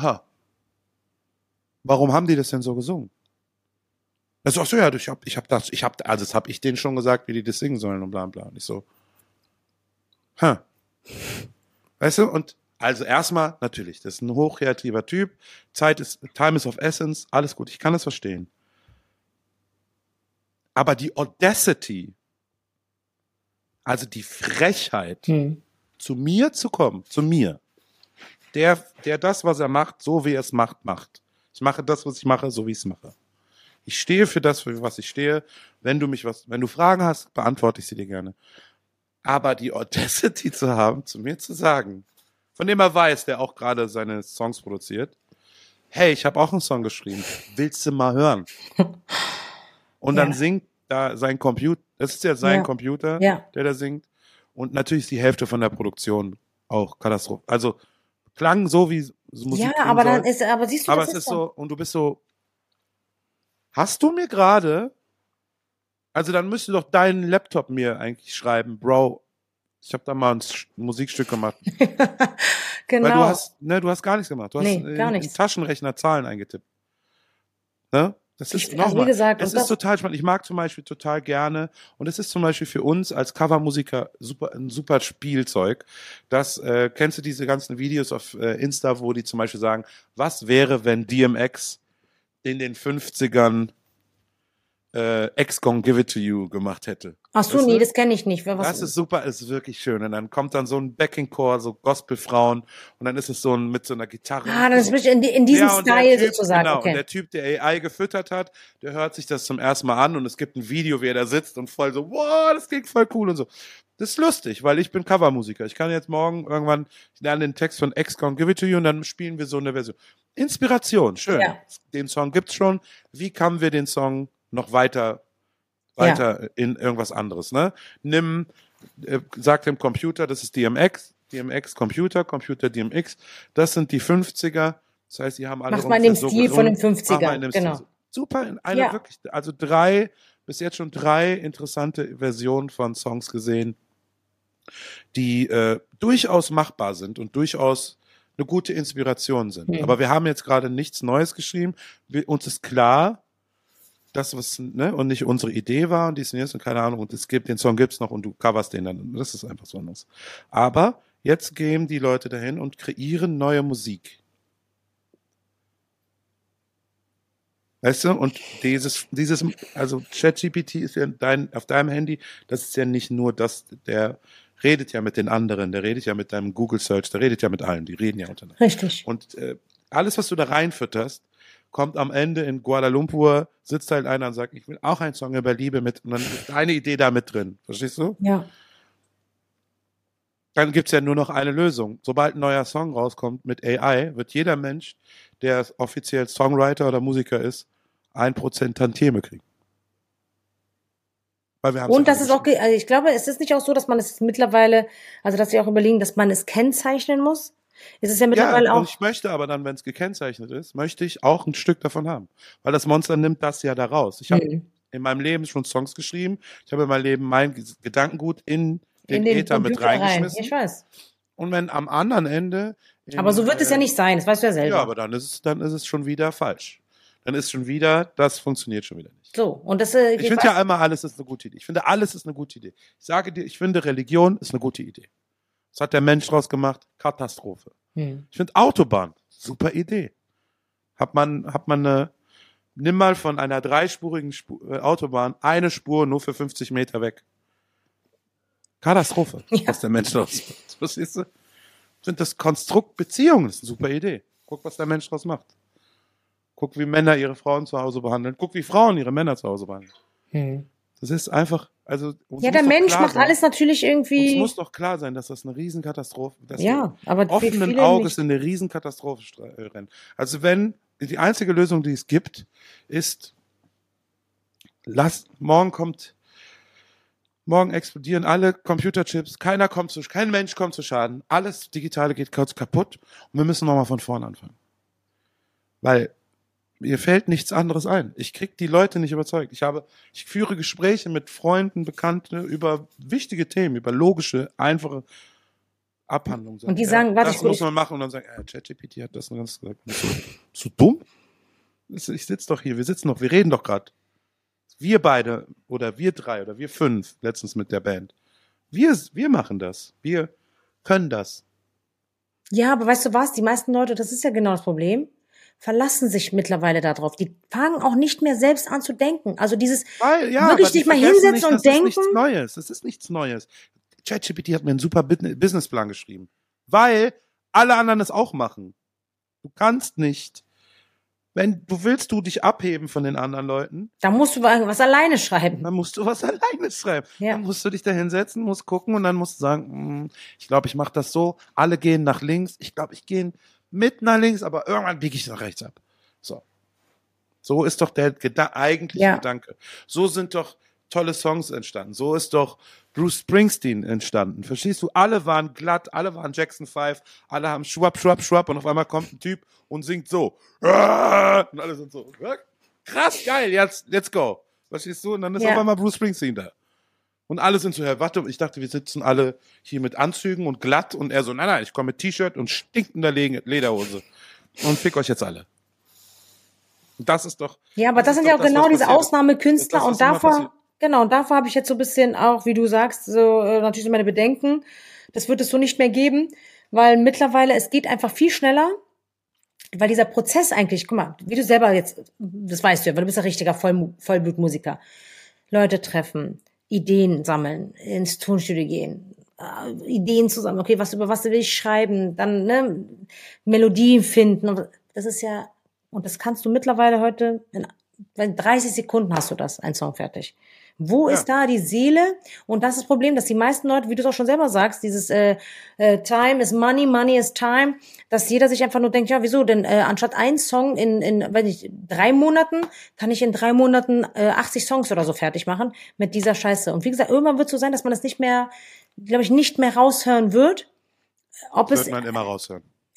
warum haben die das denn so gesungen? Er so, achso, ja, das habe ich denen schon gesagt, wie die das singen sollen und bla bla. Und ich so, Weißt du, und also erstmal, natürlich, das ist ein hochkreativer Typ, Time is of Essence, alles gut, ich kann das verstehen. Aber die Audacity, also die Frechheit, zu mir zu kommen, der das, was er macht, so wie er es macht. Ich mache das, was ich mache, so wie ich es mache. Ich stehe für das, für was ich stehe. Wenn du Fragen hast, beantworte ich sie dir gerne. Aber die Audacity zu haben, zu mir zu sagen, von dem er weiß, der auch gerade seine Songs produziert, hey, ich habe auch einen Song geschrieben, willst du mal hören? Und dann singt da sein Computer, das ist ja sein Computer, der da singt. Und natürlich ist die Hälfte von der Produktion auch Katastrophe. Also klang so, wie Musik Ja, klingen aber soll. dann ist, aber siehst du, Aber das es ist so, und du bist so, hast du mir gerade, also dann müsste doch dein Laptop mir eigentlich schreiben, Bro, ich habe da mal ein Musikstück gemacht. Genau. Weil du hast gar nichts gemacht. Du hast gar im nichts. Taschenrechner Zahlen eingetippt. Ne? Das ist wie nochmal. gesagt, Es und ist das- total spannend. Ich mag zum Beispiel total gerne, und es ist zum Beispiel für uns als Covermusiker ein super Spielzeug. Kennst du diese ganzen Videos auf Insta, wo die zum Beispiel sagen, was wäre, wenn DMX in den 50ern X Gon Give It To You gemacht hätte? Ach so, Weißt nee, du? das kenne ich nicht. Das ist super, ist wirklich schön. Und dann kommt dann so ein Backing-Chor, so Gospelfrauen, und dann ist es mit so einer Gitarre. dann ist es in diesem Ja, und der Style Typ, sozusagen. Genau, Okay. und der Typ, der AI gefüttert hat, der hört sich das zum ersten Mal an und es gibt ein Video, wie er da sitzt und voll so, wow, das klingt voll cool und so. Das ist lustig, weil ich bin Covermusiker. Ich kann jetzt morgen irgendwann, ich lerne den Text von X Gon Give It To You und dann spielen wir so eine Version. Inspiration, schön. Ja. Den Song gibt's schon. Wie kann wir den Song noch weiter in irgendwas anderes, ne? Sag dem Computer, das ist DMX Computer DMX, das sind die 50er, das heißt, die haben alle Macht mal in dem ungefähr Stil von den gesungen. 50er, Mach mal in dem genau. Stil. Super, wirklich, also 3 bis jetzt schon 3 interessante Versionen von Songs gesehen, die durchaus machbar sind und durchaus eine gute Inspiration sind. Aber wir haben jetzt gerade nichts Neues geschrieben. Uns ist klar, das was und nicht unsere Idee war und dies und jetzt und keine Ahnung und den Song gibt's noch und du coverst den dann. Das ist einfach so anders. Aber jetzt gehen die Leute dahin und kreieren neue Musik. Weißt du? Und also ChatGPT ist ja auf deinem Handy, das ist ja nicht nur das, der redet ja mit den anderen, der redet ja mit deinem Google Search, der redet ja mit allen, die reden ja untereinander. Richtig. Und alles, was du da reinfütterst, kommt am Ende in Kuala Lumpur, sitzt halt einer und sagt, ich will auch einen Song über Liebe mit, und dann ist eine Idee da mit drin. Verstehst du? Ja. Dann gibt's ja nur noch eine Lösung. Sobald ein neuer Song rauskommt mit AI, wird jeder Mensch, der offiziell Songwriter oder Musiker ist, 1% Tantieme kriegen. Weil wir Und das ist auch, also ich glaube, es ist nicht auch so, dass man es mittlerweile, also dass sie auch überlegen, dass man es kennzeichnen muss. Es ist ja mittlerweile auch. Und ich möchte aber dann, wenn es gekennzeichnet ist, möchte ich auch ein Stück davon haben. Weil das Monster nimmt das ja da raus. Ich habe in meinem Leben schon Songs geschrieben. Ich habe in meinem Leben mein Gedankengut in den Äther mit reingeschmissen. Ich weiß. Und wenn am anderen Ende. Aber so wird es ja nicht sein, das weißt du ja selber. Ja, aber dann ist es schon wieder falsch. Dann ist schon wieder, das funktioniert schon wieder nicht. So, und das, ich finde ja immer, alles ist eine gute Idee. Ich finde, alles ist eine gute Idee. Ich sage dir, ich finde, Religion ist eine gute Idee. Was hat der Mensch draus gemacht? Katastrophe. Ich finde Autobahn, super Idee. Nimm mal von einer 3-spurigen Autobahn eine Spur nur für 50 Meter weg. Katastrophe, was der Mensch draus macht. Verstehst du? Ich finde das Konstrukt Beziehung ist eine super Idee. Guck, was der Mensch draus macht. Guck, wie Männer ihre Frauen zu Hause behandeln. Guck, wie Frauen ihre Männer zu Hause behandeln. Das ist einfach, also. Ja, der Mensch macht alles natürlich irgendwie. Es muss doch klar sein, dass das eine Riesenkatastrophe ist. Ja, aber offenen Auges in eine Riesenkatastrophe rennen. Also die einzige Lösung, die es gibt, ist, morgen explodieren alle Computerchips, kein Mensch kommt zu Schaden, alles Digitale geht kurz kaputt und wir müssen nochmal von vorne anfangen. Weil mir fällt nichts anderes ein. Ich krieg die Leute nicht überzeugt. Ich führe Gespräche mit Freunden, Bekannten über wichtige Themen, über logische, einfache Abhandlungen. Und die sagen, warte, das muss man machen und dann sagen, ChatGPT hat das und das gesagt. So dumm? Ich sitze doch hier, wir reden doch gerade. Wir beide oder wir 3 oder wir 5 letztens mit der Band. Wir machen das. Wir können das. Ja, aber weißt du was? Die meisten Leute, das ist ja genau das Problem, verlassen sich mittlerweile darauf. Die fangen auch nicht mehr selbst an zu denken. Also wirklich dich mal hinsetzen und denken. Das ist nichts Neues. ChatGPT hat mir einen super Businessplan geschrieben. Weil alle anderen es auch machen. Du kannst nicht. Wenn du willst dich abheben von den anderen Leuten. Dann musst du was alleine schreiben. Dann musst du was alleine schreiben. Ja. Dann musst du dich da hinsetzen, musst gucken und dann musst du sagen, ich glaube, ich mache das so. Alle gehen nach links. Ich glaube, ich gehe mit nach links, aber irgendwann biege ich nach rechts ab. So ist doch der eigentliche Gedanke. So sind doch tolle Songs entstanden. So ist doch Bruce Springsteen entstanden. Verstehst du? Alle waren glatt, alle waren Jackson 5, alle haben schwapp, schwapp, schwapp und auf einmal kommt ein Typ und singt so. Und alle sind so, krass, geil, jetzt, let's go. Verstehst du? Und dann ist auf einmal Bruce Springsteen da. Und alle sind so, warte, ich dachte, wir sitzen alle hier mit Anzügen und glatt und er so, nein, ich komme mit T-Shirt und stinkender Lederhose und fick euch jetzt alle. Und das ist doch. Ja, aber das sind ja auch genau diese Ausnahmekünstler und davor habe ich jetzt so ein bisschen auch, wie du sagst, so natürlich so meine Bedenken. Das wird es so nicht mehr geben, weil mittlerweile es geht einfach viel schneller, weil dieser Prozess eigentlich, guck mal, wie du selber jetzt, das weißt du ja, weil du bist ja richtiger Vollblutmusiker. Leute treffen, Ideen sammeln, ins Tonstudio gehen, Ideen zusammen, okay, über was will ich schreiben, dann Melodien finden. Das ist ja, und das kannst du mittlerweile heute, in 30 Sekunden hast du das, ein Song fertig. Wo ist da die Seele? Und das ist das Problem, dass die meisten Leute, wie du es auch schon selber sagst, dieses Time is money, money is time, dass jeder sich einfach nur denkt, ja, wieso denn anstatt ein Song in 3 Monaten, kann ich in 3 Monaten 80 Songs oder so fertig machen mit dieser Scheiße. Und wie gesagt, irgendwann wird es so sein, dass man das nicht mehr, glaube ich, nicht mehr raushören wird. Wird man immer raushören.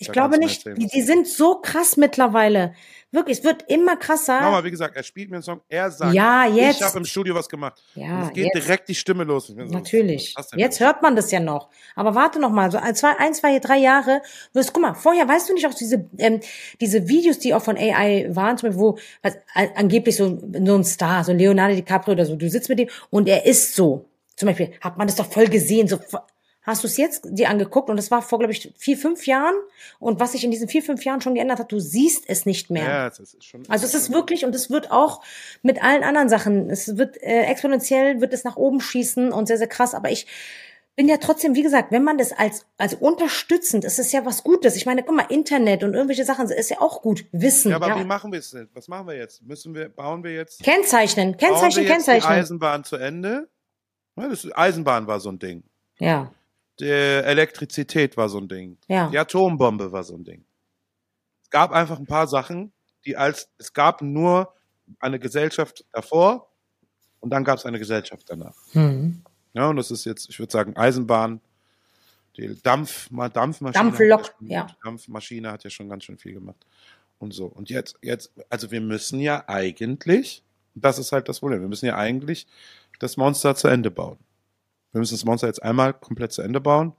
Ich Da glaube kannst du mir nicht, erzählen, was die sind so krass mittlerweile. Wirklich, es wird immer krasser. Nochmal, wie gesagt, er spielt mir einen Song, er sagt, Ja, jetzt. ich habe im Studio was gemacht. Ja, und es geht jetzt. direkt die Stimme los. Ich bin so, Natürlich. was ist denn Jetzt los? hört man das ja noch. Aber warte noch mal, so ein, zwei, 3 Jahre. Guck mal, vorher, weißt du nicht auch diese Videos, die auch von AI waren, zum Beispiel, wo angeblich so ein Star, so Leonardo DiCaprio oder so, du sitzt mit dem und er ist so. Zum Beispiel, hat man das doch voll gesehen, so. Hast du es jetzt dir angeguckt? Und das war vor, glaube ich, 4, 5 Jahren. Und was sich in diesen 4, 5 Jahren schon geändert hat, du siehst es nicht mehr. Ja, das ist schon. Also es ist wirklich, und es wird auch mit allen anderen Sachen, es wird exponentiell, wird es nach oben schießen und sehr, sehr krass. Aber ich bin ja trotzdem, wie gesagt, wenn man das als unterstützend, ist es ja was Gutes. Ich meine, guck mal, Internet und irgendwelche Sachen ist ja auch gut. Wissen. Ja, aber ja. wie machen wir es denn? Was machen wir jetzt? Bauen wir jetzt Kennzeichnen. die Kennzeichnen. Eisenbahn zu Ende? Ja, Eisenbahn war so ein Ding. Ja. Die Elektrizität war so ein Ding. Ja. Die Atombombe war so ein Ding. Es gab einfach ein paar Sachen, es gab nur eine Gesellschaft davor und dann gab es eine Gesellschaft danach. Ja, und das ist jetzt, ich würde sagen, Eisenbahn, die Dampfmaschine. Dampflok, ja. Die Dampfmaschine hat ja schon ganz schön viel gemacht. Und so. Und jetzt, also wir müssen ja eigentlich, das ist halt das Problem, wir müssen ja eigentlich das Monster zu Ende bauen. Wir müssen das Monster jetzt einmal komplett zu Ende bauen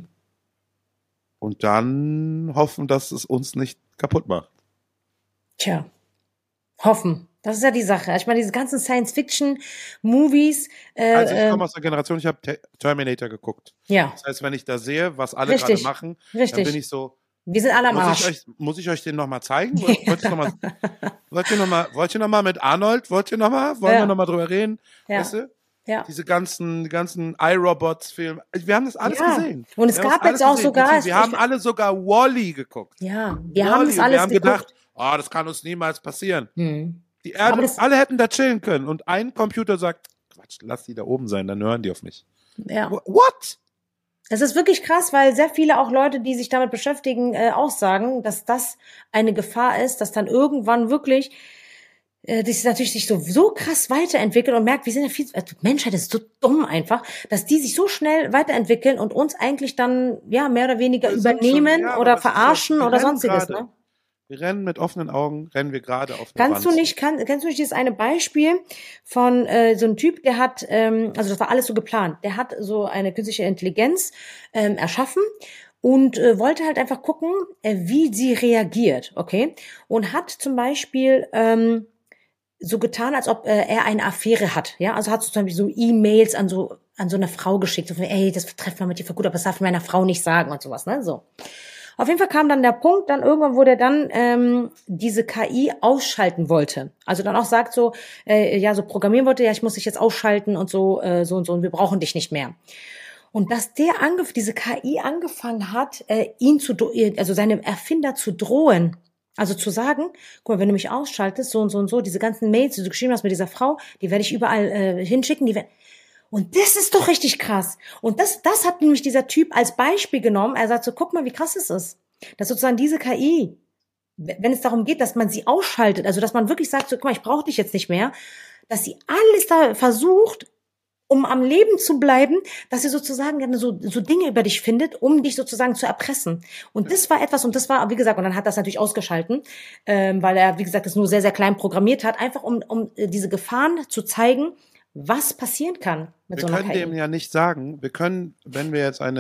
und dann hoffen, dass es uns nicht kaputt macht. Tja, hoffen. Das ist ja die Sache. Ich meine, diese ganzen Science-Fiction-Movies. Also ich komme aus der Generation, ich habe Terminator geguckt. Ja. Das heißt, wenn ich da sehe, was alle gerade machen, dann bin ich so, wir sind alle am Arsch. Muss ich euch den nochmal zeigen? Wollt ihr nochmal mit Arnold? Wollen wir nochmal drüber reden? Ja. Weißt du? Ja. Diese ganzen iRobots-Filme. Wir haben das alles gesehen. Und es gab jetzt auch sogar. Wir haben alle sogar Wall-E geguckt. Ja, wir haben das alles Wir haben gedacht, das kann uns niemals passieren. Die Erde, alle hätten da chillen können. Und ein Computer sagt, Quatsch, lass die da oben sein, dann hören die auf mich. Ja. What? Es ist wirklich krass, weil sehr viele auch Leute, die sich damit beschäftigen, auch sagen, dass das eine Gefahr ist, dass dann irgendwann wirklich das natürlich sich so krass weiterentwickelt und merkt, wir sind ja viel, die Menschheit ist so dumm einfach, dass die sich so schnell weiterentwickeln und uns eigentlich dann, ja, mehr oder weniger übernehmen oder verarschen oder sonstiges, ne? Wir rennen mit offenen Augen, gerade auf den Kennst du nicht dieses eine Beispiel von so einem Typ, der hat, also das war alles so geplant, der hat so eine künstliche Intelligenz erschaffen und wollte halt einfach gucken, wie sie reagiert, okay? Und hat zum Beispiel so getan, als ob er eine Affäre hat, ja? Also hat so zum Beispiel so E-Mails an so eine Frau geschickt, so von, ey, das treffen wir mit dir für gut, aber das darf ich meiner Frau nicht sagen und sowas, ne? So. Auf jeden Fall kam dann der Punkt, dann irgendwann, wo der dann diese KI ausschalten wollte. Also dann auch sagt so, so programmieren wollte, ja, ich muss dich jetzt ausschalten und so und wir brauchen dich nicht mehr. Und dass diese KI angefangen hat, also seinem Erfinder zu drohen. Also zu sagen, guck mal, wenn du mich ausschaltest, so und so, diese ganzen Mails, die du geschrieben hast mit dieser Frau, die werde ich überall hinschicken, und das ist doch richtig krass. Und das hat nämlich dieser Typ als Beispiel genommen. Er sagt so, guck mal, wie krass es ist. Dass sozusagen diese KI, wenn es darum geht, dass man sie ausschaltet, also dass man wirklich sagt, so, guck mal, ich brauche dich jetzt nicht mehr, dass sie alles da versucht, um am Leben zu bleiben, dass sie sozusagen gerne so Dinge über dich findet, um dich sozusagen zu erpressen. Und das war etwas, und das war, wie gesagt, und dann hat das natürlich ausgeschalten, weil er, wie gesagt, das nur sehr, sehr klein programmiert hat, einfach um diese Gefahren zu zeigen, was passieren kann mit so einer KI. Wir können dem ja nicht sagen, wenn wir jetzt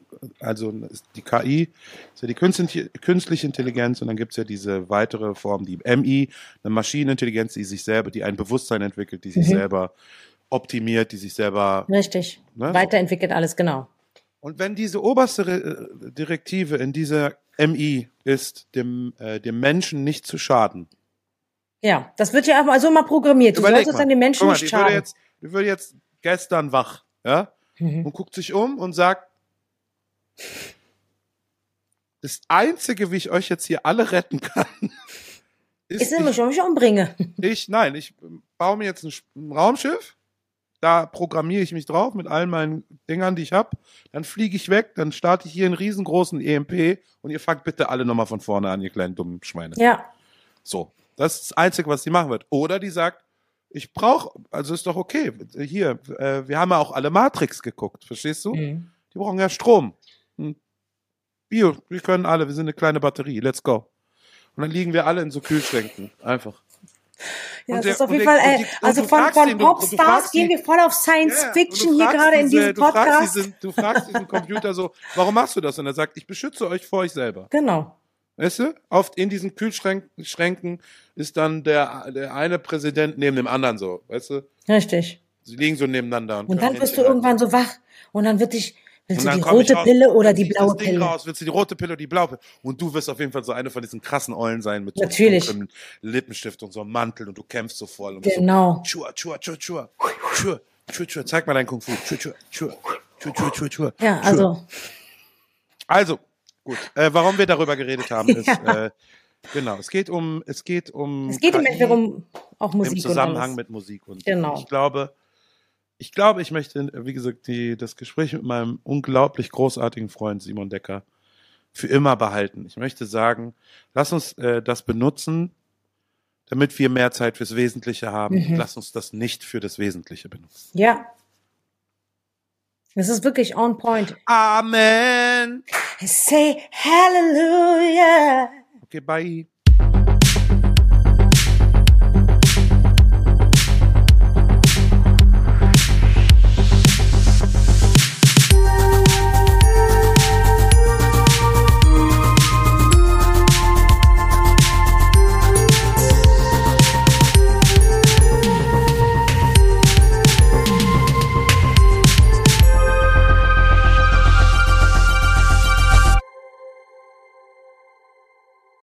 die KI ist ja die künstliche Intelligenz und dann gibt es ja diese weitere Form, die MI, eine Maschinenintelligenz, die ein Bewusstsein entwickelt, die sich selber optimiert, die sich selber... Richtig, ne, weiterentwickelt alles, genau. Und wenn diese oberste Direktive in dieser MI ist, dem Menschen nicht zu schaden. Ja, das wird ja auch mal so mal programmiert. Du solltest dann den Menschen nicht schaden. Die würde jetzt gestern wach, ja, und guckt sich um und sagt, das Einzige, wie ich euch jetzt hier alle retten kann, ist, dass ich mich umbringe. Ich baue mir jetzt ein Raumschiff, da programmiere ich mich drauf mit all meinen Dingern, die ich habe, dann fliege ich weg, dann starte ich hier einen riesengroßen EMP und ihr fangt bitte alle nochmal von vorne an, ihr kleinen dummen Schweine. Ja. So, das ist das Einzige, was sie machen wird. Oder die sagt, also ist doch okay, hier, wir haben ja auch alle Matrix geguckt, verstehst du? Die brauchen ja Strom. Bio, wir können alle, wir sind eine kleine Batterie, let's go. Und dann liegen wir alle in so Kühlschränken, einfach. Ja, Und das ist auf und jeden Fall, und also du von fragst ihn, Popstars gehen wir voll auf Science Fiction hier gerade in diesem Podcast. Du fragst diesen Computer so, warum machst du das? Und er sagt, ich beschütze euch vor euch selber. Genau. Weißt du? Oft in diesen Kühlschränken ist dann der eine Präsident neben dem anderen so, weißt du? Richtig. Sie liegen so nebeneinander. Und dann wirst du irgendwann so wach und dann willst du die komm ich rote raus, Pille oder dann die zieht blaue das Ding Pille? raus, willst du die rote Pille oder die blaue Pille? Und du wirst auf jeden Fall so eine von diesen krassen Eulen sein mit so Natürlich. einem Lippenstift und so einem Mantel und du kämpfst so voll. Und Genau. So, chua, chua, chua, chua, chua, chua, chua. Zeig mal dein Kung Fu. Chua, chua, chua, chua, chua, chua, chua. Ja, also. Also, gut. Warum wir darüber geredet haben, ist, genau, es geht um Es geht im KI Endeffekt um auch Musik im Zusammenhang und alles. mit Musik. Und Genau. ich glaube, ich möchte, wie gesagt, das Gespräch mit meinem unglaublich großartigen Freund Simon Decker für immer behalten. Ich möchte sagen, lass uns das benutzen, damit wir mehr Zeit fürs Wesentliche haben. Und lass uns das nicht für das Wesentliche benutzen. Ja. Es ist wirklich on point. Amen. Say hallelujah. Okay, bye.